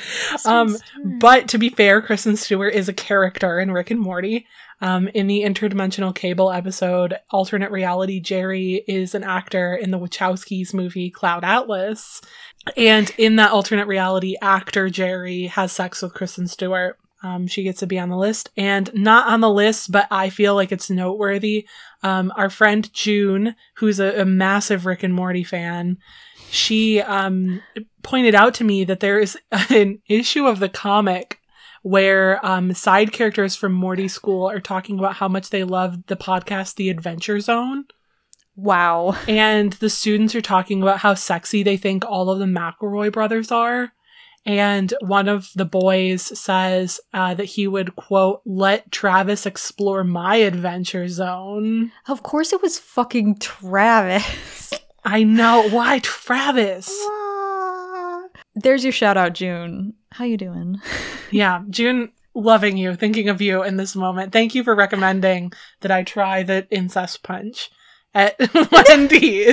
But to be fair, Kristen Stewart is a character in Rick and Morty. In the Interdimensional Cable episode, Alternate Reality, Jerry is an actor in the Wachowskis movie Cloud Atlas. And in that alternate reality, actor Jerry has sex with Kristen Stewart. She gets to be on the list. And not on the list, but I feel like it's noteworthy. Our friend June, who's a massive Rick and Morty fan, she pointed out to me that there is an issue of the comic where side characters from Morty School are talking about how much they love the podcast The Adventure Zone. Wow. And the students are talking about how sexy they think all of the McElroy brothers are. And one of the boys says that he would, quote, let Travis explore my adventure zone. Of course it was fucking Travis. I know. Why Travis? There's your shout out, June. How you doing? Yeah, June, loving you, thinking of you in this moment. Thank you for recommending that I try the incest punch at Wendy's.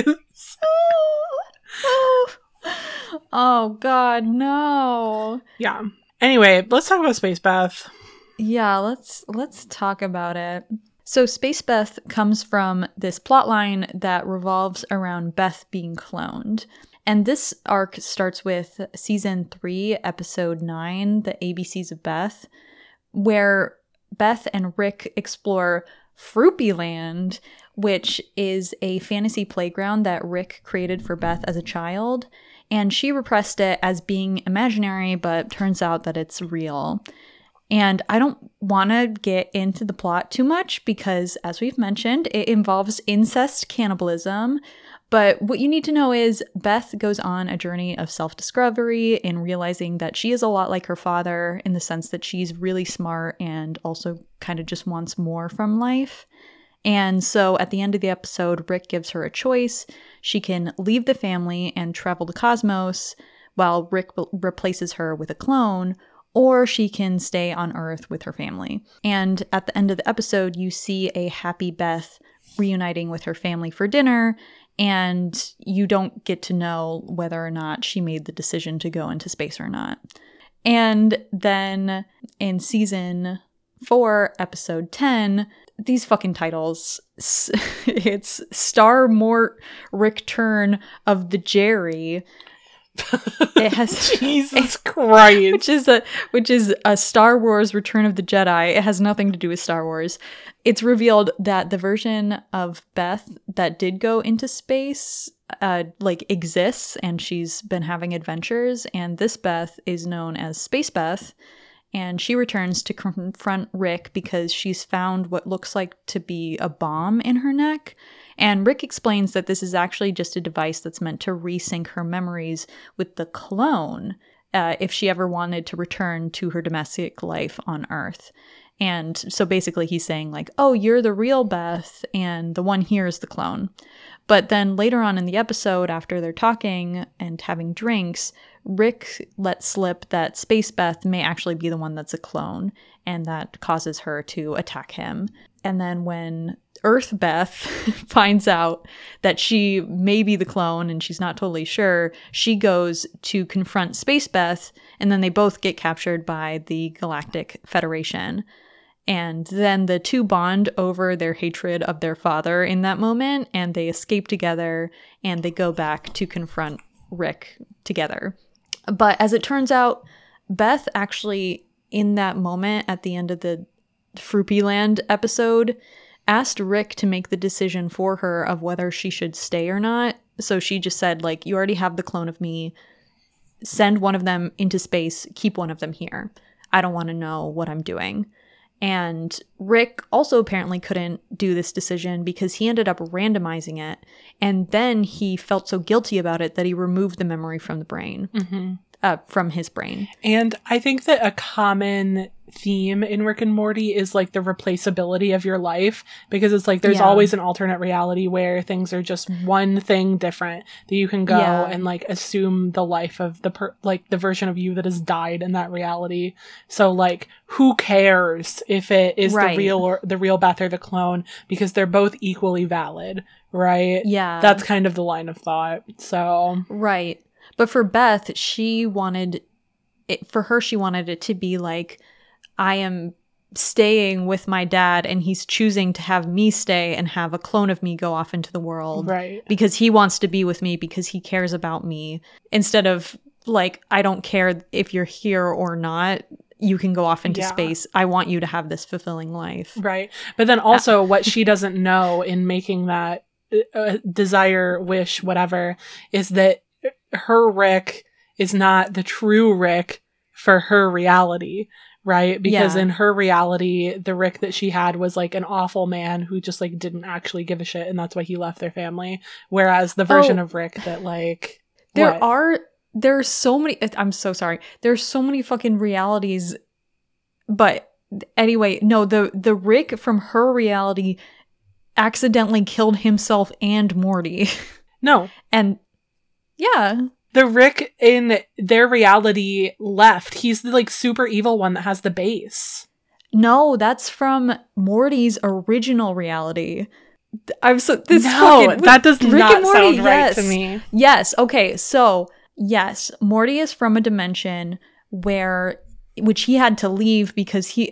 Oh God, no. Yeah. Anyway, let's talk about Space Beth. Yeah, let's talk about it. So Space Beth comes from this plotline that revolves around Beth being cloned. And this arc starts with season 3, episode 9, The ABCs of Beth, where Beth and Rick explore Fruipy Land, which is a fantasy playground that Rick created for Beth as a child. And she repressed it as being imaginary, but turns out that it's real. And I don't want to get into the plot too much because, as we've mentioned, it involves incest cannibalism. But what you need to know is Beth goes on a journey of self-discovery in realizing that she is a lot like her father in the sense that she's really smart and also kind of just wants more from life. And so at the end of the episode, Rick gives her a choice. She can leave the family and travel to Cosmos while Rick replaces her with a clone, or she can stay on Earth with her family. And at the end of the episode, you see a happy Beth reuniting with her family for dinner, and you don't get to know whether or not she made the decision to go into space or not. And then in season 4, episode 10, these fucking titles, it's Star Mort Return of the Jerry. It has Jesus Christ, which is a Star Wars Return of the Jedi. It has nothing to do with Star Wars. It's revealed that the version of Beth that did go into space exists, and she's been having adventures, and this Beth is known as Space Beth, and she returns to confront Rick because she's found what looks like to be a bomb in her neck. And Rick explains that this is actually just a device that's meant to resync her memories with the clone if she ever wanted to return to her domestic life on Earth. And so basically he's saying like, oh, you're the real Beth and the one here is the clone. But then later on in the episode, after they're talking and having drinks, Rick lets slip that Space Beth may actually be the one that's a clone, and that causes her to attack him. And then when Earth Beth finds out that she may be the clone and she's not totally sure, she goes to confront Space Beth, and then they both get captured by the Galactic Federation. And then the two bond over their hatred of their father in that moment, and they escape together, and they go back to confront Rick together. But as it turns out, Beth actually, in that moment at the end of the Fruipy Land episode, asked Rick to make the decision for her of whether she should stay or not. So she just said, like, you already have the clone of me. Send one of them into space. Keep one of them here. I don't want to know what I'm doing. And Rick also apparently couldn't do this decision because he ended up randomizing it. And then he felt so guilty about it that he removed the memory from the brain, from his brain. And I think that a common theme in Rick and Morty is like the replaceability of your life, because it's like there's always an alternate reality where things are just one thing different that you can go and like assume the life of the version of you that has died in that reality. So like, who cares if it is the real Beth or the clone, because they're both equally valid, right? Yeah, that's kind of the line of thought. So right, but for Beth, she wanted it to be like, I am staying with my dad and he's choosing to have me stay and have a clone of me go off into the world. Right. Because he wants to be with me because he cares about me. Instead of like, I don't care if you're here or not. You can go off into space. I want you to have this fulfilling life. Right. But then also what she doesn't know in making that desire, wish, whatever, is that her Rick is not the true Rick for her reality. Right? Because in her reality, the Rick that she had was like an awful man who just like didn't actually give a shit, and that's why he left their family. Whereas the version of Rick that like there's so many, I'm so sorry. There's so many fucking realities. But anyway, no, the Rick from her reality accidentally killed himself and Morty. No. And yeah. The Rick in their reality left. He's the like super evil one that has the base. No, that's from Morty's original reality. That does Rick not and Morty, sound right yes. to me. Yes. Okay. So yes, Morty is from a dimension which he had to leave because he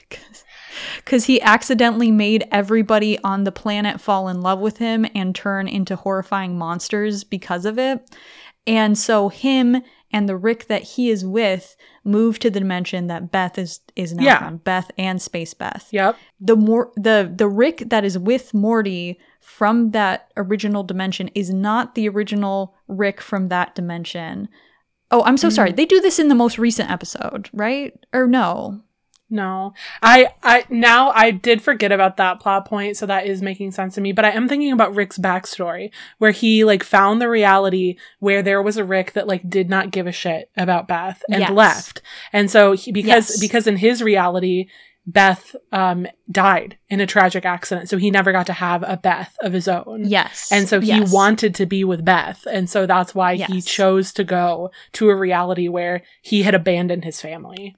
accidentally made everybody on the planet fall in love with him and turn into horrifying monsters because of it. And so him and the Rick that he is with move to the dimension that Beth is now from. Beth and Space Beth. Yep. The Rick that is with Morty from that original dimension is not the original Rick from that dimension. Oh, I'm so sorry. They do this in the most recent episode, right? Or no? No. I did forget about that plot point, so that is making sense to me. But I am thinking about Rick's backstory, where he like found the reality where there was a Rick that like did not give a shit about Beth and left. And so because in his reality, Beth died in a tragic accident, so he never got to have a Beth of his own. Yes. And so he wanted to be with Beth, and so that's why he chose to go to a reality where he had abandoned his family.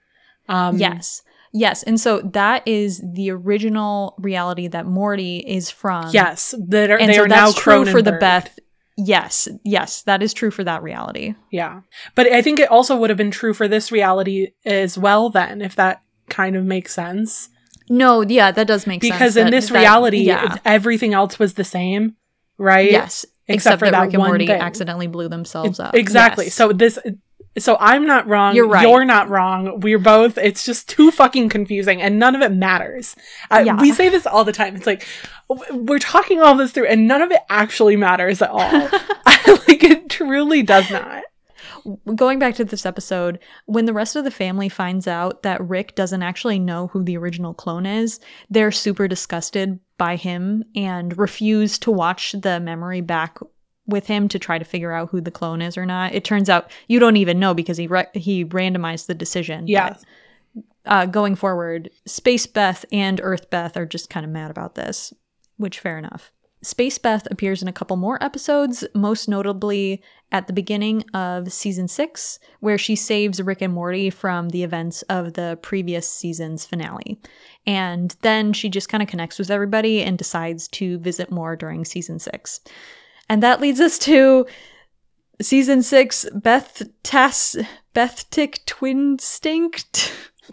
Yes, and so that is the original reality that Morty is from. Yes, they are now true for the Beth. Yes, that is true for that reality. Yeah, but I think it also would have been true for this reality as well then, if that kind of makes sense. No, yeah, that does make sense. Because in this reality, everything else was the same, right? Yes, except for that Rick and Morty accidentally blew themselves up. Exactly. Yes. So I'm not wrong. You're right. You're not wrong. We're both. It's just too fucking confusing, and none of it matters. We say this all the time. It's like we're talking all this through, and none of it actually matters at all. Like it truly does not. Going back to this episode, when the rest of the family finds out that Rick doesn't actually know who the original clone is, they're super disgusted by him and refuse to watch the memory back with him to try to figure out who the clone is or not. It turns out you don't even know because he randomized the decision. Yeah. But, going forward, Space Beth and Earth Beth are just kind of mad about this, which fair enough. Space Beth appears in a couple more episodes, most notably at the beginning of season 6, where she saves Rick and Morty from the events of the previous season's finale. And then she just kind of connects with everybody and decides to visit more during season 6. And that leads us to season 6, Beth Tick Twinstinct.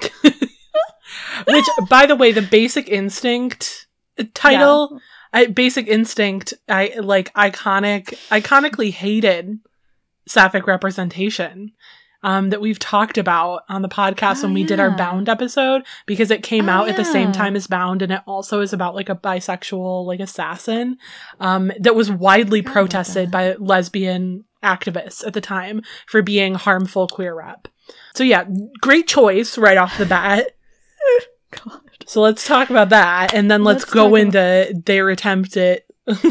Which, by the way, the Basic Instinct title, Basic Instinct, I like iconically hated sapphic representation that we've talked about on the podcast when we did our Bound episode, because it came out at the same time as Bound, and it also is about like a bisexual like assassin that was widely protested by lesbian activists at the time for being harmful queer rep. So yeah, great choice right off the bat. God. So let's talk about that, and then let's go into their attempt at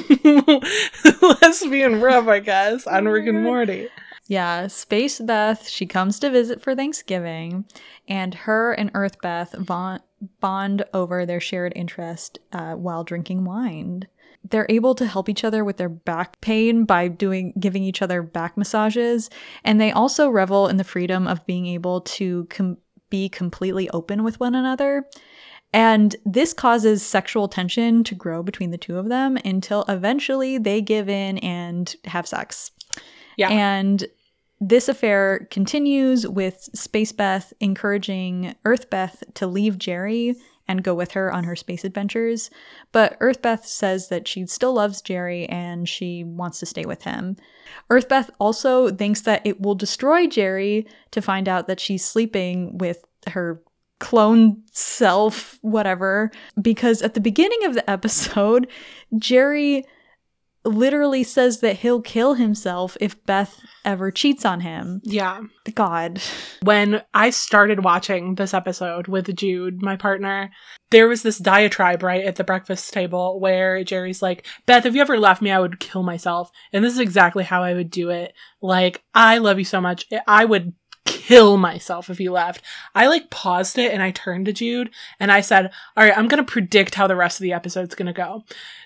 lesbian rep, I guess, on Rick and Morty. Yeah, Space Beth, she comes to visit for Thanksgiving, and her and Earth Beth bond over their shared interest while drinking wine. They're able to help each other with their back pain by giving each other back massages, and they also revel in the freedom of being able to be completely open with one another. And this causes sexual tension to grow between the two of them until eventually they give in and have sex. Yeah. And this affair continues with Space Beth encouraging Earth Beth to leave Jerry and go with her on her space adventures. But Earth Beth says that she still loves Jerry and she wants to stay with him. Earth Beth also thinks that it will destroy Jerry to find out that she's sleeping with her clone self, whatever, because at the beginning of the episode, Jerry literally says that he'll kill himself if Beth ever cheats on him. Yeah. God. When I started watching this episode with Jude, my partner, there was this diatribe right at the breakfast table where Jerry's like, Beth, if you ever left me, I would kill myself. And this is exactly how I would do it. Like, I love you so much. I would kill myself if he left. I like paused it and I turned to Jude and I said, all right, I'm going to predict how the rest of the episode's going to go.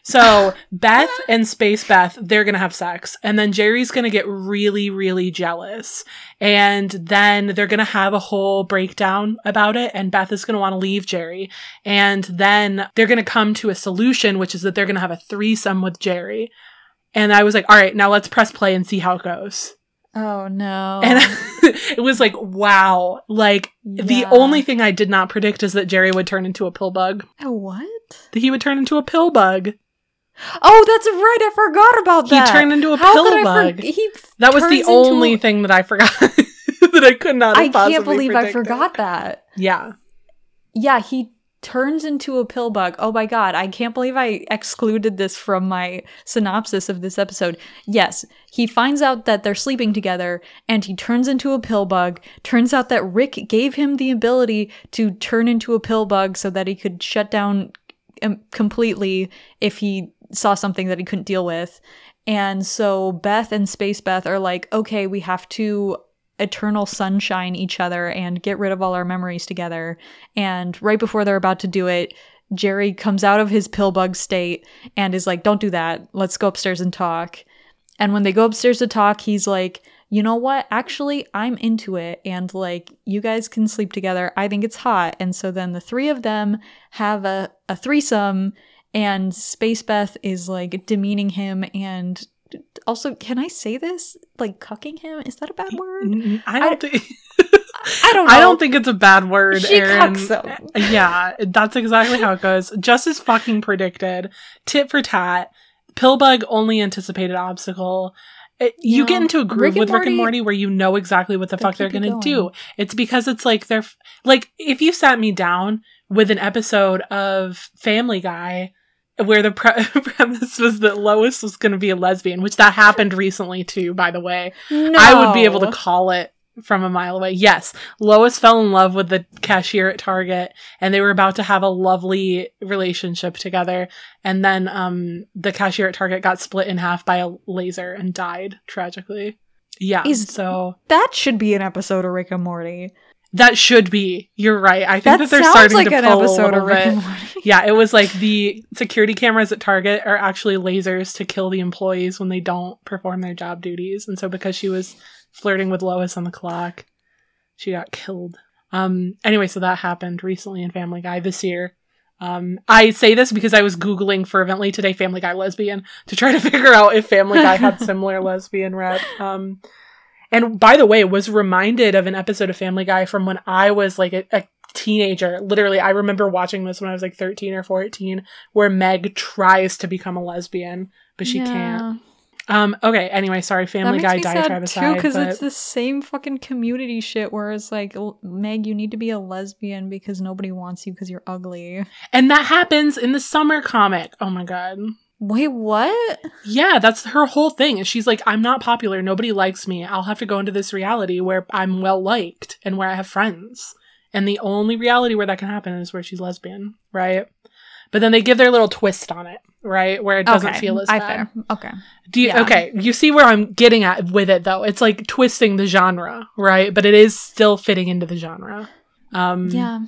So Beth and Space Beth, they're going to have sex. And then Jerry's going to get really, really jealous. And then they're going to have a whole breakdown about it. And Beth is going to want to leave Jerry. And then they're going to come to a solution, which is that they're going to have a threesome with Jerry. And I was like, all right, now let's press play and see how it goes. Oh, no. And it was like, wow. Like, the only thing I did not predict is that Jerry would turn into a pill bug. A what? That he would turn into a pill bug. Oh, that's right. I forgot about that. He turned into a pill bug. That was the only thing that I forgot. That I could not have possibly can't believe predicted. I forgot that. Yeah. Yeah, he turns into a pill bug. Oh my god, I can't believe I excluded this from my synopsis of this episode. Yes, he finds out that they're sleeping together and he turns into a pill bug. Turns out that Rick gave him the ability to turn into a pill bug so that he could shut down completely if he saw something that he couldn't deal with. And so Beth and Space Beth are like, okay, we have to eternal sunshine each other and get rid of all our memories together. And right before they're about to do it, Jerry comes out of his pill bug state and is like, don't do that. Let's go upstairs and talk. And when they go upstairs to talk, he's like, you know what? Actually, I'm into it. And like, you guys can sleep together. I think it's hot. And so then the three of them have a threesome, and Space Beth is like demeaning him and also, can I say this? Like, cucking him? Is that a bad word? I don't think... I don't know. I don't think it's a bad word, She Erin. cucks him. Yeah, that's exactly how it goes. Just as fucking predicted. Tit for tat. Pillbug only anticipated obstacle. You get into a groove with Rick and Morty where you know exactly what the fuck they're gonna do. It's because it's like they're... Like, if you sat me down with an episode of Family Guy where the premise was that Lois was going to be a lesbian, which that happened recently too, by the way. No. I would be able to call it from a mile away. Yes, Lois fell in love with the cashier at Target, and they were about to have a lovely relationship together. And then the cashier at Target got split in half by a laser and died tragically. Yeah, so that should be an episode of Rick and Morty. That should be. You're right. I think that they're starting like to an pull episode a of little Rick bit. and Morty. Yeah, it was like the security cameras at Target are actually lasers to kill the employees when they don't perform their job duties. And so because she was flirting with Lois on the clock, she got killed. Anyway, so that happened recently in Family Guy this year. I say this because I was Googling fervently today Family Guy lesbian to try to figure out if Family Guy had similar lesbian rep. And by the way, was reminded of an episode of Family Guy from when I was like a teenager. Literally, I remember watching this when I was like 13 or 14, where Meg tries to become a lesbian, but she can't. Okay, anyway, sorry, Family Guy diatribe aside. Because it's the same fucking Community shit where it's like, Meg, you need to be a lesbian because nobody wants you because you're ugly. And that happens in the summer comic. Oh my god. Wait, what? Yeah, that's her whole thing. And she's like, I'm not popular. Nobody likes me. I'll have to go into this reality where I'm well-liked and where I have friends. And the only reality where that can happen is where she's lesbian, right? But then they give their little twist on it, right? Where it doesn't feel as bad. Fair. Okay. Okay, you see where I'm getting at with it, though. It's like twisting the genre, right? But it is still fitting into the genre. Yeah.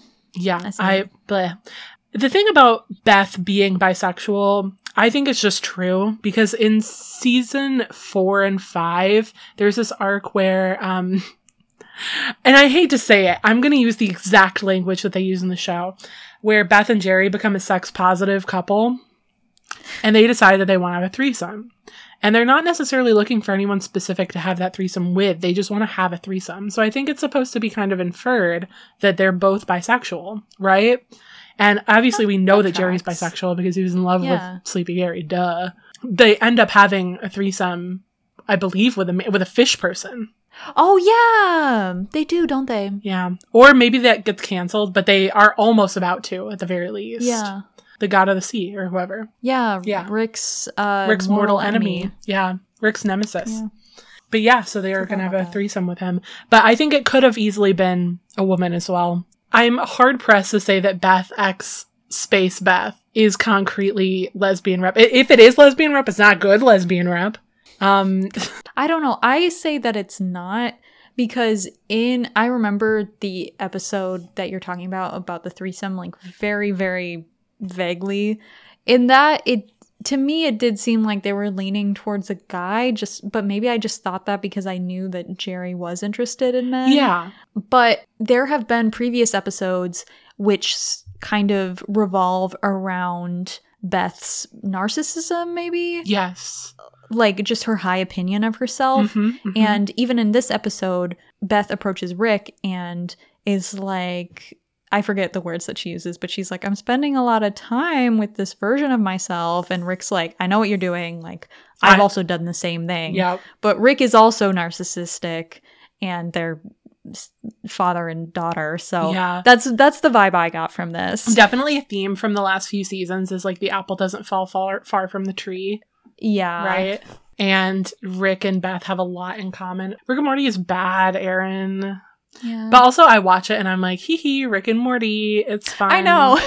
The thing about Beth being bisexual, I think it's just true, because in season 4 and 5, there's this arc where, and I hate to say it, I'm going to use the exact language that they use in the show, where Beth and Jerry become a sex-positive couple, and they decide that they want to have a threesome. And they're not necessarily looking for anyone specific to have that threesome with, they just want to have a threesome. So I think it's supposed to be kind of inferred that they're both bisexual, right? And obviously we know that Jerry's bisexual because he was in love with Sleepy Gary, duh. They end up having a threesome, I believe, with a fish person. Oh yeah, they do, don't they? Yeah. Or maybe that gets canceled, but they are almost about to, at the very least. Yeah. The god of the sea, or whoever. Yeah. Rick's mortal enemy. Yeah. Rick's nemesis. Yeah. But yeah, so they are going to have a threesome with him. But I think it could have easily been a woman as well. I'm hard-pressed to say that Beth X space Beth is concretely lesbian rep. If it is lesbian rep, it's not good lesbian rep. I don't know. I say that it's not because I remember the episode that you're talking about the threesome, like very, very vaguely. In that, to me, it did seem like they were leaning towards a guy, but maybe I just thought that because I knew that Jerry was interested in men. Yeah. But there have been previous episodes which kind of revolve around Beth's narcissism, maybe? Yes. Like just her high opinion of herself. Mm-hmm. And even in this episode, Beth approaches Rick and is like, I forget the words that she uses, but she's like, I'm spending a lot of time with this version of myself. And Rick's like, I know what you're doing. Like, I've also done the same thing. Yeah. But Rick is also narcissistic, and they're father and daughter. So yeah, that's the vibe I got from this. Definitely a theme from the last few seasons is like the apple doesn't fall far from the tree. Yeah. Right? And Rick and Beth have a lot in common. Rick and Morty is bad, Aaron. Yeah. But also I watch it and I'm like, hee hee, Rick and Morty, it's fine. I know.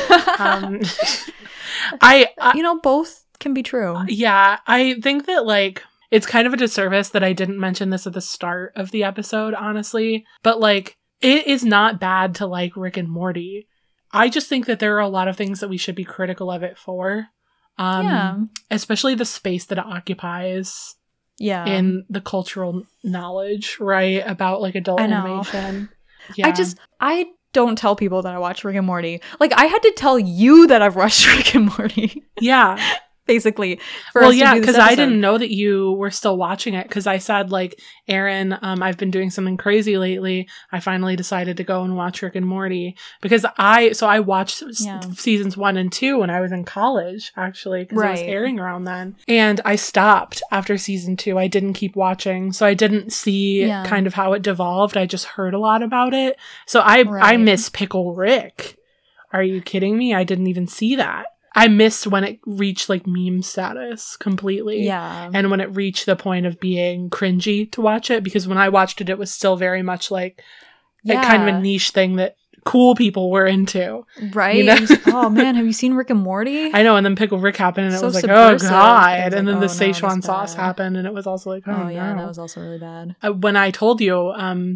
I both can be true. Yeah, I think that like it's kind of a disservice that I didn't mention this at the start of the episode, honestly. But like, it is not bad to like Rick and Morty. I just think that there are a lot of things that we should be critical of it for. Especially the space that it occupies. Yeah. In the cultural knowledge, right? About like adult animation. Yeah. I don't tell people that I watch Rick and Morty. Like, I had to tell you that I've watched Rick and Morty. Yeah. Basically. Because I didn't know that you were still watching it. Because I said, like, Aaron, I've been doing something crazy lately. I finally decided to go and watch Rick and Morty. Because I watched seasons 1 and 2 when I was in college, actually. Because it was airing around then. And I stopped after season 2. I didn't keep watching. So I didn't see kind of how it devolved. I just heard a lot about it. So I miss Pickle Rick. Are you kidding me? I didn't even see that. I missed when it reached like meme status completely. Yeah. And when it reached the point of being cringy to watch it, because when I watched it, it was still very much like a kind of a niche thing that cool people were into. Right. You know? Oh man, have you seen Rick and Morty? I know. And then Pickle Rick happened and it was like, oh God. And then the Szechuan sauce happened and it was also like, oh yeah, that was also really bad. When I told you,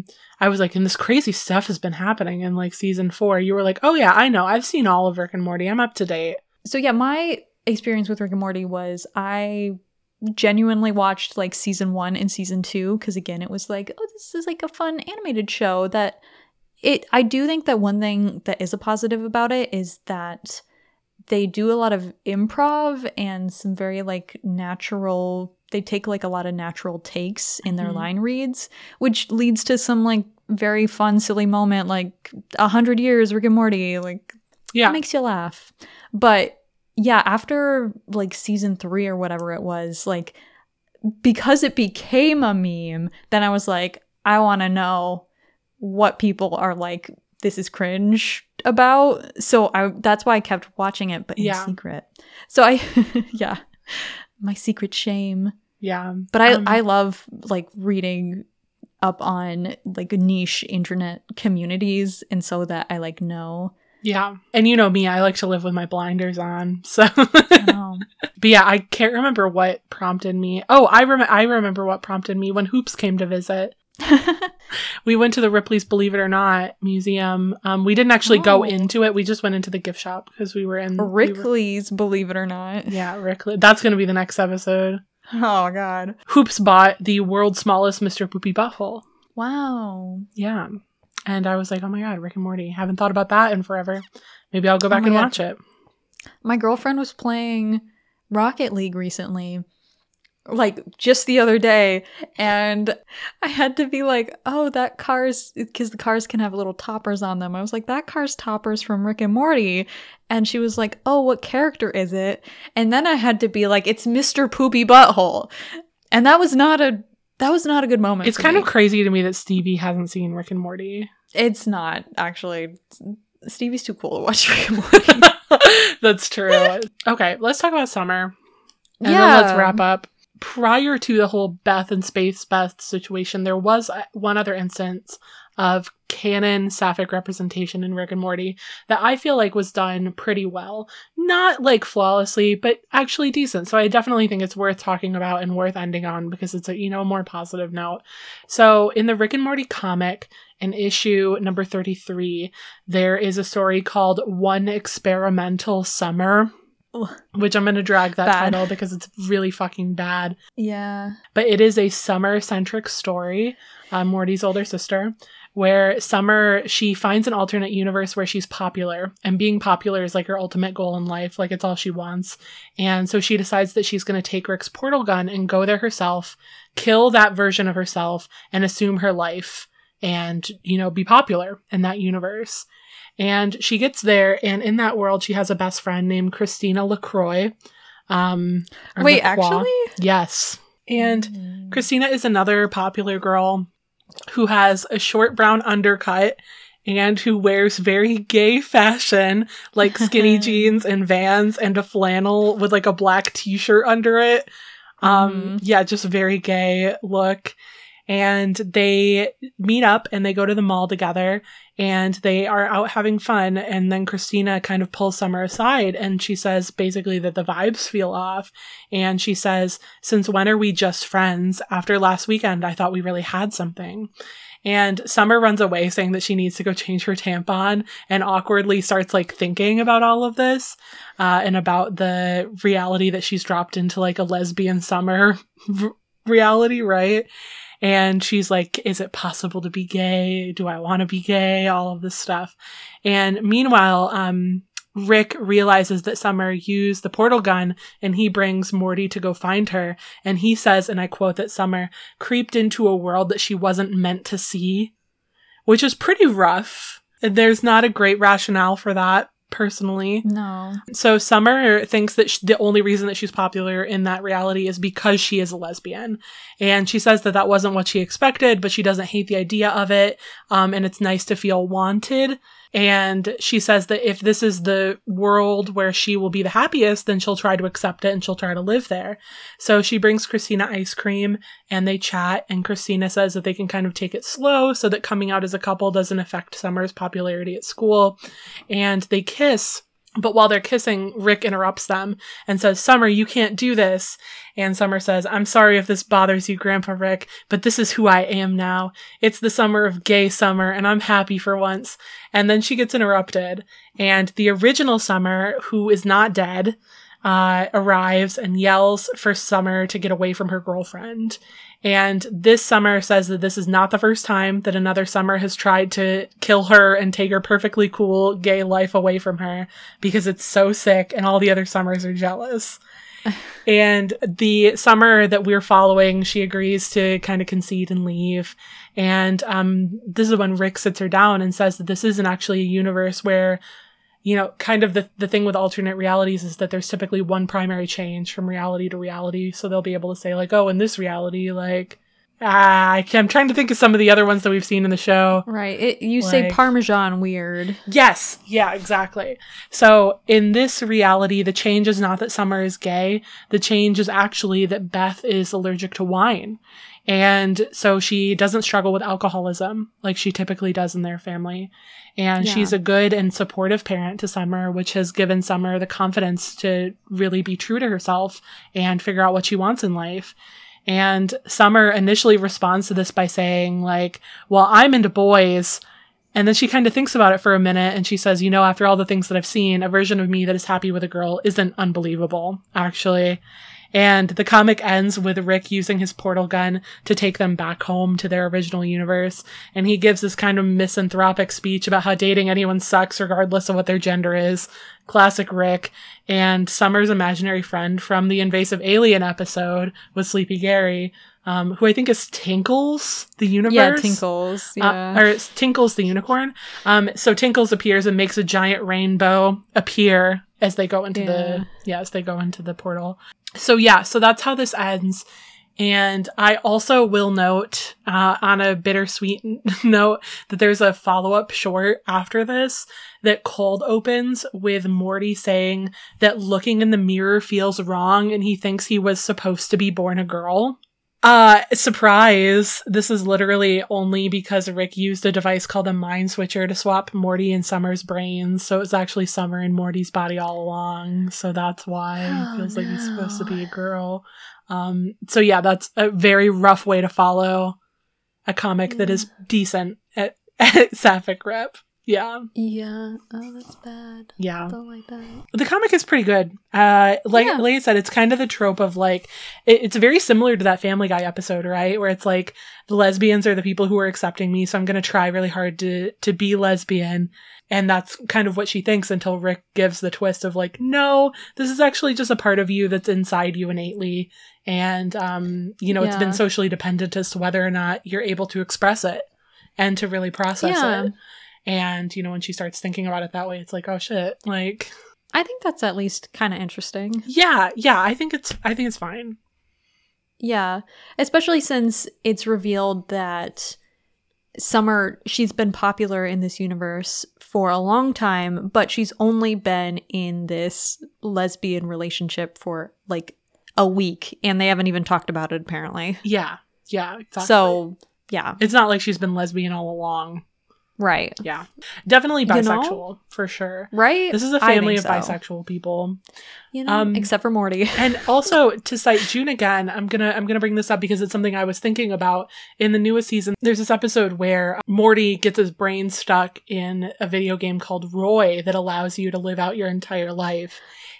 I was like, and this crazy stuff has been happening in like season 4. You were like, oh yeah, I know. I've seen all of Rick and Morty. I'm up to date. So yeah, my experience with Rick and Morty was I genuinely watched like season 1 and season 2 because again, it was like, oh, this is like a fun animated show that I do think that one thing that is a positive about it is that they do a lot of improv and some very like natural, they take like a lot of natural takes in their line reads, which leads to some like very fun, silly moment like 100 years Rick and Morty, like it makes you laugh. But yeah, after like season 3 or whatever it was, like because it became a meme, then I was like, I want to know what people are like, this is cringe about. So that's why I kept watching it, but in secret. So my secret shame. Yeah. But I love like reading up on like niche internet communities, and so that I like know. Yeah. And you know me, I like to live with my blinders on. So but yeah, I can't remember what prompted me. Oh, I remember what prompted me when Hoops came to visit. We went to the Ripley's Believe It or Not museum. We didn't actually go into it. We just went into the gift shop because we were in Ripley's Believe It or Not. Yeah, Ripley. That's going to be the next episode. Oh God. Hoops bought the world's smallest Mr. Poopy butthole. Wow. Yeah. And I was like, oh my God, Rick and Morty. Haven't thought about that in forever. Maybe I'll go back and watch it. My girlfriend was playing Rocket League recently, like just the other day, and I had to be like, oh, that car's, because the cars can have little toppers on them. I was like, that car's toppers from Rick and Morty. And she was like, oh, what character is it? And then I had to be like, it's Mr. Poopy Butthole. And that was not a good moment. It's kind of crazy to me that Stevie hasn't seen Rick and Morty. It's not, actually. Stevie's too cool to watch Rick and Morty. That's true. Okay, let's talk about summer. And then let's wrap up. Prior to the whole Beth and Space Beth situation, there was one other instance of canon sapphic representation in Rick and Morty that I feel like was done pretty well. Not like flawlessly, but actually decent. So I definitely think it's worth talking about and worth ending on because it's a, you know, more positive note. So in the Rick and Morty comic, in issue number 33, there is a story called One Experimental Summer, which I'm going to drag that title because it's really fucking bad. Yeah. But it is a Summer-centric story, Morty's older sister, where Summer, she finds an alternate universe where she's popular, and being popular is like her ultimate goal in life, like it's all she wants. And so she decides that she's going to take Rick's portal gun and go there herself, kill that version of herself, and assume her life and, you know, be popular in that universe. And she gets there, and in that world, she has a best friend named Christina LaCroix. Wait, LaCroix. actually? Yes. And Christina is another popular girl who has a short brown undercut and who wears very gay fashion, like skinny jeans and Vans and a flannel with like a black t-shirt under it. Yeah, just very gay look. And they meet up and they go to the mall together and they are out having fun. And then Christina kind of pulls Summer aside and she says basically that the vibes feel off. And she says, "Since when are we just friends? After last weekend, I thought we really had something." And Summer runs away saying that she needs to go change her tampon and awkwardly starts like thinking about all of this and about the reality that she's dropped into like a lesbian Summer reality, right? And she's like, is it possible to be gay? Do I want to be gay? All of this stuff. And meanwhile, Rick realizes that Summer used the portal gun and he brings Morty to go find her. And he says, and I quote, that Summer creeped into a world that she wasn't meant to see, which is pretty rough. There's not a great rationale for that, personally. No. So Summer thinks that the only reason that she's popular in that reality is because she is a lesbian. And she says that that wasn't what she expected, but she doesn't hate the idea of it. And it's nice to feel wanted. And she says that if this is the world where she will be the happiest, then she'll try to accept it and she'll try to live there. So she brings Christina ice cream and they chat. And Christina says that they can kind of take it slow so that coming out as a couple doesn't affect Summer's popularity at school. And they kiss. But while they're kissing, Rick interrupts them and says, "Summer, you can't do this." And Summer says, "I'm sorry if this bothers you, Grandpa Rick, but this is who I am now. It's the summer of gay Summer, and I'm happy for once." And then she gets interrupted. And the original Summer, who is not dead, arrives and yells for Summer to get away from her girlfriend. And this Summer says that this is not the first time that another Summer has tried to kill her and take her perfectly cool gay life away from her because it's so sick and all the other Summers are jealous. And the Summer that we're following, she agrees to kind of concede and leave. And this is when Rick sits her down and says that this isn't actually a universe where, you know, kind of the thing with alternate realities is that there's typically one primary change from reality to reality. So they'll be able to say like, oh, in this reality, like, I'm trying to think of some of the other ones that we've seen in the show. Right. You say Parmesan weird. Yes. Yeah, exactly. So in this reality, the change is not that Summer is gay. The change is actually that Beth is allergic to wine. And so she doesn't struggle with alcoholism like she typically does in their family. And she's a good and supportive parent to Summer, which has given Summer the confidence to really be true to herself and figure out what she wants in life. And Summer initially responds to this by saying like, well, I'm into boys. And then she kind of thinks about it for a minute and she says, you know, after all the things that I've seen, a version of me that is happy with a girl isn't unbelievable, actually. And the comic ends with Rick using his portal gun to take them back home to their original universe. And he gives this kind of misanthropic speech about how dating anyone sucks regardless of what their gender is. Classic Rick. And Summer's imaginary friend from the Invasive Alien episode was Sleepy Gary, who I think is Tinkles, the universe. Yeah, Tinkles. Yeah. Or Tinkles the unicorn. So Tinkles appears and makes a giant rainbow appear as they go into the portal. So so that's how this ends. And I also will note, on a bittersweet note, that there's a follow-up short after this that cold opens with Morty saying that looking in the mirror feels wrong and he thinks he was supposed to be born a girl. Surprise. This is literally only because Rick used a device called a mind switcher to swap Morty and Summer's brains. So it's actually Summer in Morty's body all along. So that's why it feels like he's supposed to be a girl. So yeah, that's a very rough way to follow a comic that is decent at sapphic rep. Yeah. Yeah. Oh, that's bad. Yeah. Don't like that. The comic is pretty good. Like I said, it's kind of the trope of like, it's very similar to that Family Guy episode, right? Where it's like, the lesbians are the people who are accepting me, so I'm going to try really hard to be lesbian. And that's kind of what she thinks until Rick gives the twist of like, no, this is actually just a part of you that's inside you innately. And, it's been socially dependent as to whether or not you're able to express it and to really process it. And, when she starts thinking about it that way, it's like, oh shit, like... I think that's at least kind of interesting. Yeah, I think it's fine. Yeah, especially since it's revealed that Summer, she's been popular in this universe for a long time, but she's only been in this lesbian relationship for, like, a week, and they haven't even talked about it, apparently. Yeah, exactly. So, yeah. It's not like she's been lesbian all along. Right. Yeah. Definitely bisexual, for sure. Right? This is a family of bisexual people. Except for Morty. And also, to cite June again, I'm gonna bring this up because it's something I was thinking about. In the newest season, there's this episode where Morty gets his brain stuck in a video game called Roy that allows you to live out your entire life.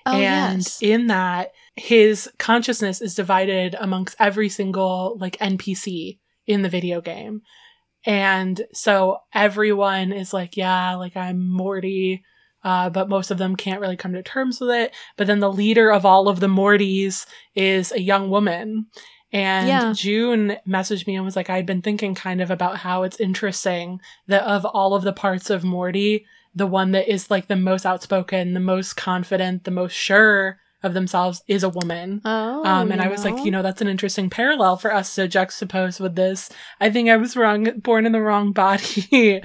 In that, his consciousness is divided amongst every single, like, NPC in the video game. And so everyone is like, yeah, like, I'm Morty, but most of them can't really come to terms with it. But then the leader of all of the Mortys is a young woman. And June messaged me and was like, I'd been thinking kind of about how it's interesting that of all of the parts of Morty, the one that is like the most outspoken, the most confident, the most sure of themselves is a woman. And I was like, that's an interesting parallel for us to juxtapose with this. I think I was wrong, born in the wrong body.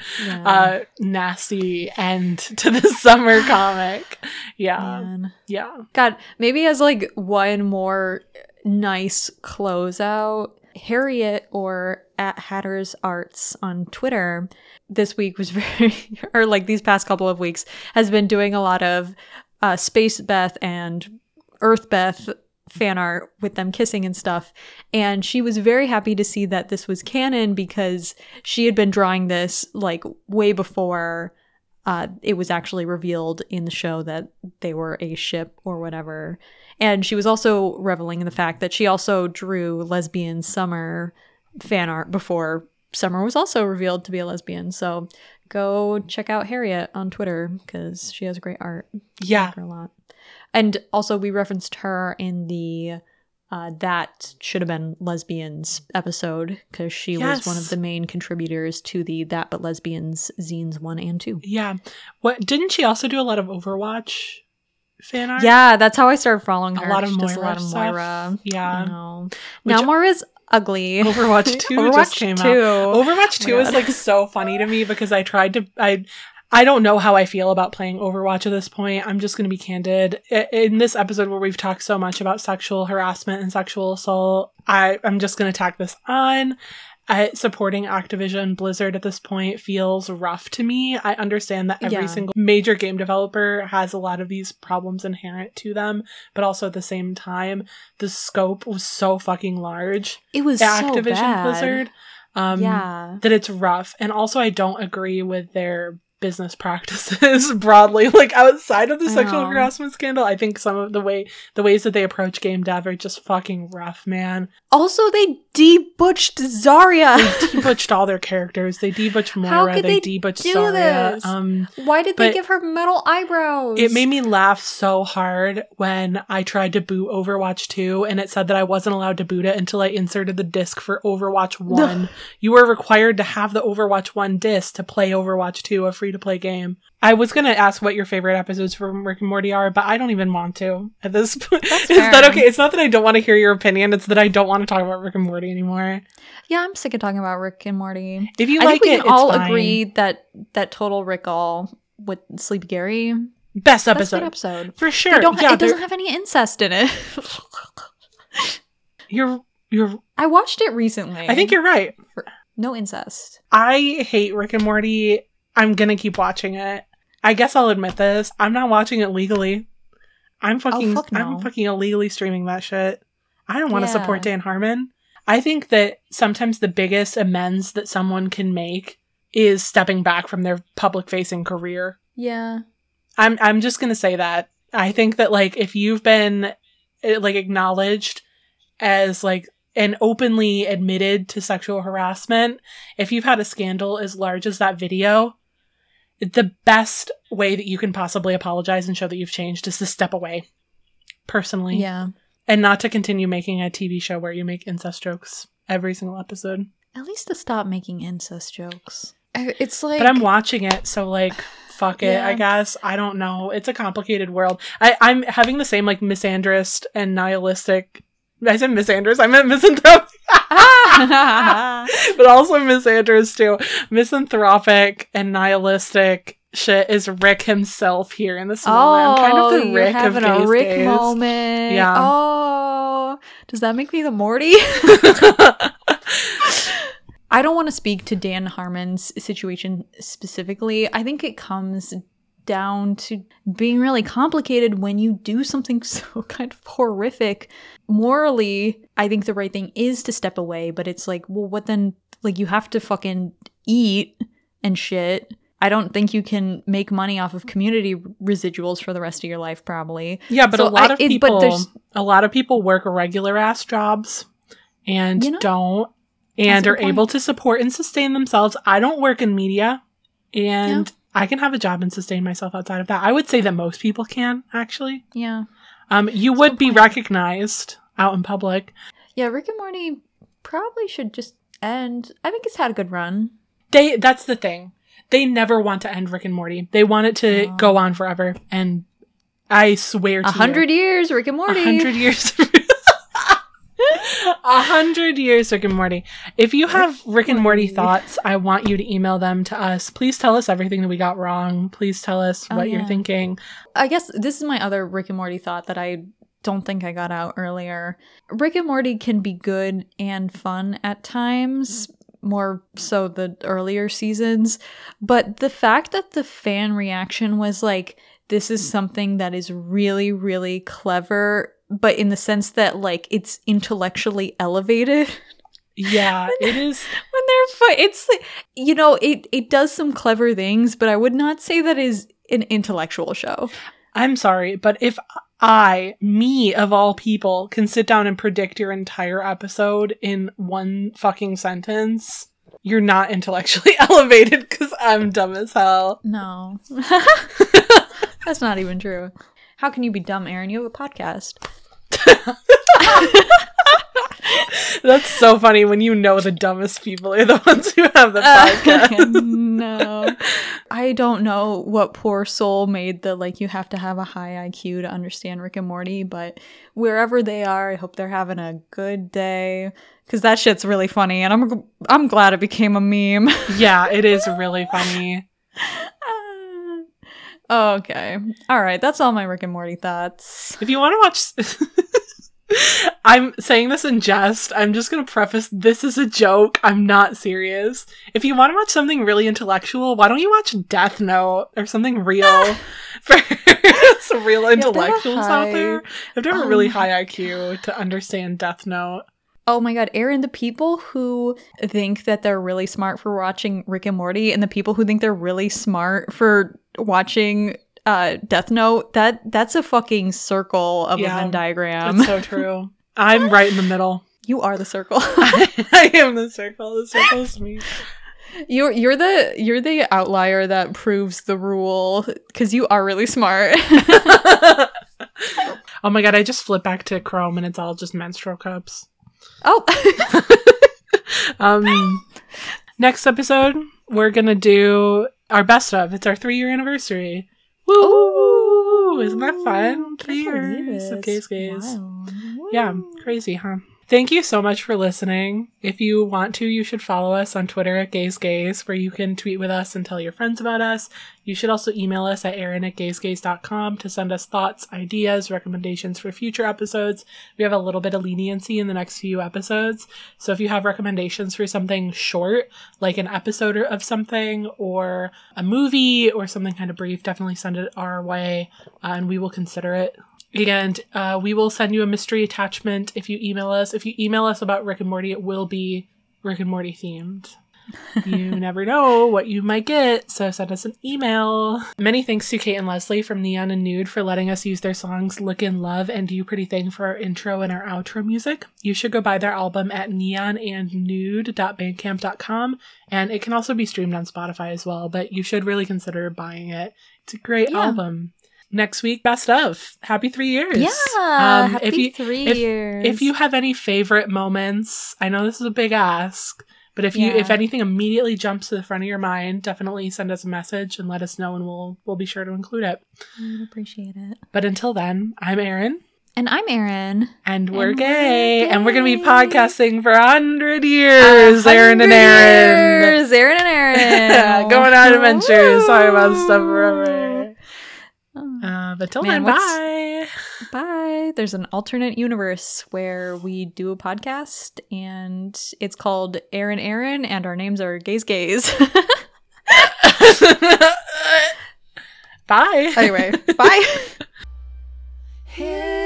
Nasty end to the Summer comic. Yeah. Man. Yeah. God, maybe as like one more nice closeout, Harriet or at Hatter's Arts on Twitter this week was or like these past couple of weeks has been doing a lot of Space Beth and Earth Beth fan art with them kissing and stuff. And she was very happy to see that this was canon because she had been drawing this like way before it was actually revealed in the show that they were a ship or whatever. And she was also reveling in the fact that she also drew lesbian Summer fan art before Summer was also revealed to be a lesbian. So go check out Harriet on Twitter because she has great art. Yeah. I like her a lot. And also we referenced her in the That Should Have Been Lesbians episode because she was one of the main contributors to the That But Lesbians zines 1 and 2. Yeah. What didn't she also do a lot of Overwatch fan art? Yeah, that's how I started following her. A lot of she Moira. does a lot of Moira. Yeah. Now Moira's ugly. Overwatch 2 just came out. Overwatch 2 is like so funny to me because I tried to I don't know how I feel about playing Overwatch at this point. I'm just going to be candid. In this episode where we've talked so much about sexual harassment and sexual assault, I'm just going to tack this on. Supporting Activision Blizzard at this point feels rough to me. I understand that every single major game developer has a lot of these problems inherent to them, but also at the same time, the scope was so fucking large. It was Activision so bad. Blizzard. That it's rough. And also I don't agree with their business practices broadly, like outside of the sexual harassment scandal. I think some of the ways that they approach game dev are just fucking rough, man. Also, they de-butched Zarya. They de-butched all their characters. They de-butched Moira. How could they de-butched do Zarya. This? Why did they give her metal eyebrows? It made me laugh so hard when I tried to boot Overwatch 2 and it said that I wasn't allowed to boot it until I inserted the disc for Overwatch 1. You were required to have the Overwatch 1 disc to play Overwatch 2, a free-to-play game. I was going to ask what your favorite episodes from Rick and Morty are, but I don't even want to at this point. Is that okay? It's not that I don't want to hear your opinion. It's that I don't want to talk about Rick and Morty anymore. Yeah, I'm sick of talking about Rick and Morty. If you I like think we it, can all it's fine. agree that Total Recall with Sleepy Gary, best that's a episode. good episode. For sure. It doesn't have any incest in it. You're I watched it recently. I think you're right. No incest. I hate Rick and Morty. I'm gonna keep watching it. I guess I'll admit this. I'm not watching it legally. I'm fucking illegally streaming that shit. I don't want to support Dan Harmon. I think that sometimes the biggest amends that someone can make is stepping back from their public-facing career. Yeah. I'm just gonna say that. I think that, like, if you've been, like, acknowledged as, like, and openly admitted to sexual harassment, if you've had a scandal as large as that video, the best way that you can possibly apologize and show that you've changed is to step away. Personally. Yeah. And not to continue making a TV show where you make incest jokes every single episode. At least to stop making incest jokes. It's like... But I'm watching it, so, like, fuck it, I guess. I don't know. It's a complicated world. I'm having the same, like, misandrist and nihilistic... I said misandrist. I meant misanthropic. But also misandrist, too. Misanthropic and nihilistic shit is Rick himself here in this moment. I'm kind of the Rick of a Rick days. moment. Yeah. Oh, does that make me the Morty? I don't want to speak to Dan Harmon's situation specifically. I think it comes down to being really complicated when you do something so kind of horrific. Morally, I think the right thing is to step away, but it's like, well, what then? Like, you have to fucking eat and shit. I don't think you can make money off of community residuals for the rest of your life, probably. Yeah, but a lot of people work regular ass jobs and don't, and are able to support and sustain themselves. I don't work in media, and I can have a job and sustain myself outside of that. I would say that most people can, actually. Yeah. You would be recognized out in public. Yeah, Rick and Morty probably should just end. I think it's had a good run. That's the thing. They never want to end Rick and Morty. They want it to go on forever. And I swear to 100 years, Rick and Morty. 100 years. 100 years, Rick and Morty. If you have Rick and Morty thoughts, I want you to email them to us. Please tell us everything that we got wrong. Please tell us what you're thinking. I guess this is my other Rick and Morty thought that I don't think I got out earlier. Rick and Morty can be good and fun at times, more so the earlier seasons. But the fact that the fan reaction was like, this is something that is really, really clever, but in the sense that, like, it's intellectually elevated. Yeah, it is. When they're it's like, you know, it does some clever things, but I would not say that is an intellectual show. I'm sorry, but if me of all people, can sit down and predict your entire episode in one fucking sentence, you're not intellectually elevated because I'm dumb as hell. No. That's not even true. How can you be dumb, Aaron? You have a podcast. That's so funny when you know the dumbest people are the ones who have the podcast. No. I don't know what poor soul made the, like, you have to have a high IQ to understand Rick and Morty, but wherever they are, I hope they're having a good day, because that shit's really funny, and I'm glad it became a meme. Yeah, it is really funny. Okay. All right. That's all my Rick and Morty thoughts. If you want to watch... I'm saying this in jest. I'm just going to preface, this is a joke. I'm not serious. If you want to watch something really intellectual, why don't you watch Death Note or something real for some real intellectuals out there? You have to have a really high IQ to understand Death Note. Oh my god, Aaron, the people who think that they're really smart for watching Rick and Morty and the people who think they're really smart for watching Death Note, that's a fucking circle of a Venn diagram. It's so true. I'm right in the middle. You are the circle. I am the circle. The circle's me. You're the outlier that proves the rule, because you are really smart. Oh my god, I just flipped back to Chrome and it's all just menstrual cups. Oh. Next episode, we're gonna do our best of. It's our 3-year anniversary. Woo! Ooh, isn't that fun? 3 years. Okay, guys. Wow. Yeah, crazy, huh? Thank you so much for listening. If you want to, you should follow us on Twitter at GaysGays, where you can tweet with us and tell your friends about us. You should also email us at erin@gaysgays.com to send us thoughts, ideas, recommendations for future episodes. We have a little bit of leniency in the next few episodes. So if you have recommendations for something short, like an episode of something or a movie or something kind of brief, definitely send it our way and we will consider it. And we will send you a mystery attachment if you email us. If you email us about Rick and Morty, it will be Rick and Morty themed. You never know what you might get, so send us an email. Many thanks to Kate and Leslie from Neon and Nude for letting us use their songs Look in Love and You Pretty Thing for our intro and our outro music. You should go buy their album at neonandnude.bandcamp.com, and it can also be streamed on Spotify as well, but you should really consider buying it. It's a great album. Next week, best of. Happy 3 years. Yeah, happy 3 years. If you have any favorite moments, I know this is a big ask, but if anything immediately jumps to the front of your mind, definitely send us a message and let us know, and we'll be sure to include it. I would appreciate it. But until then, I'm Erin. And I'm Erin. And we're gay. And we're going to be podcasting for 100 years. Erin and Erin. Erin and Erin. Going on adventures. Talking about stuff forever. But till then, bye. Bye. There's an alternate universe where we do a podcast, and it's called Erin, and our names are Gays. Bye. Anyway, bye.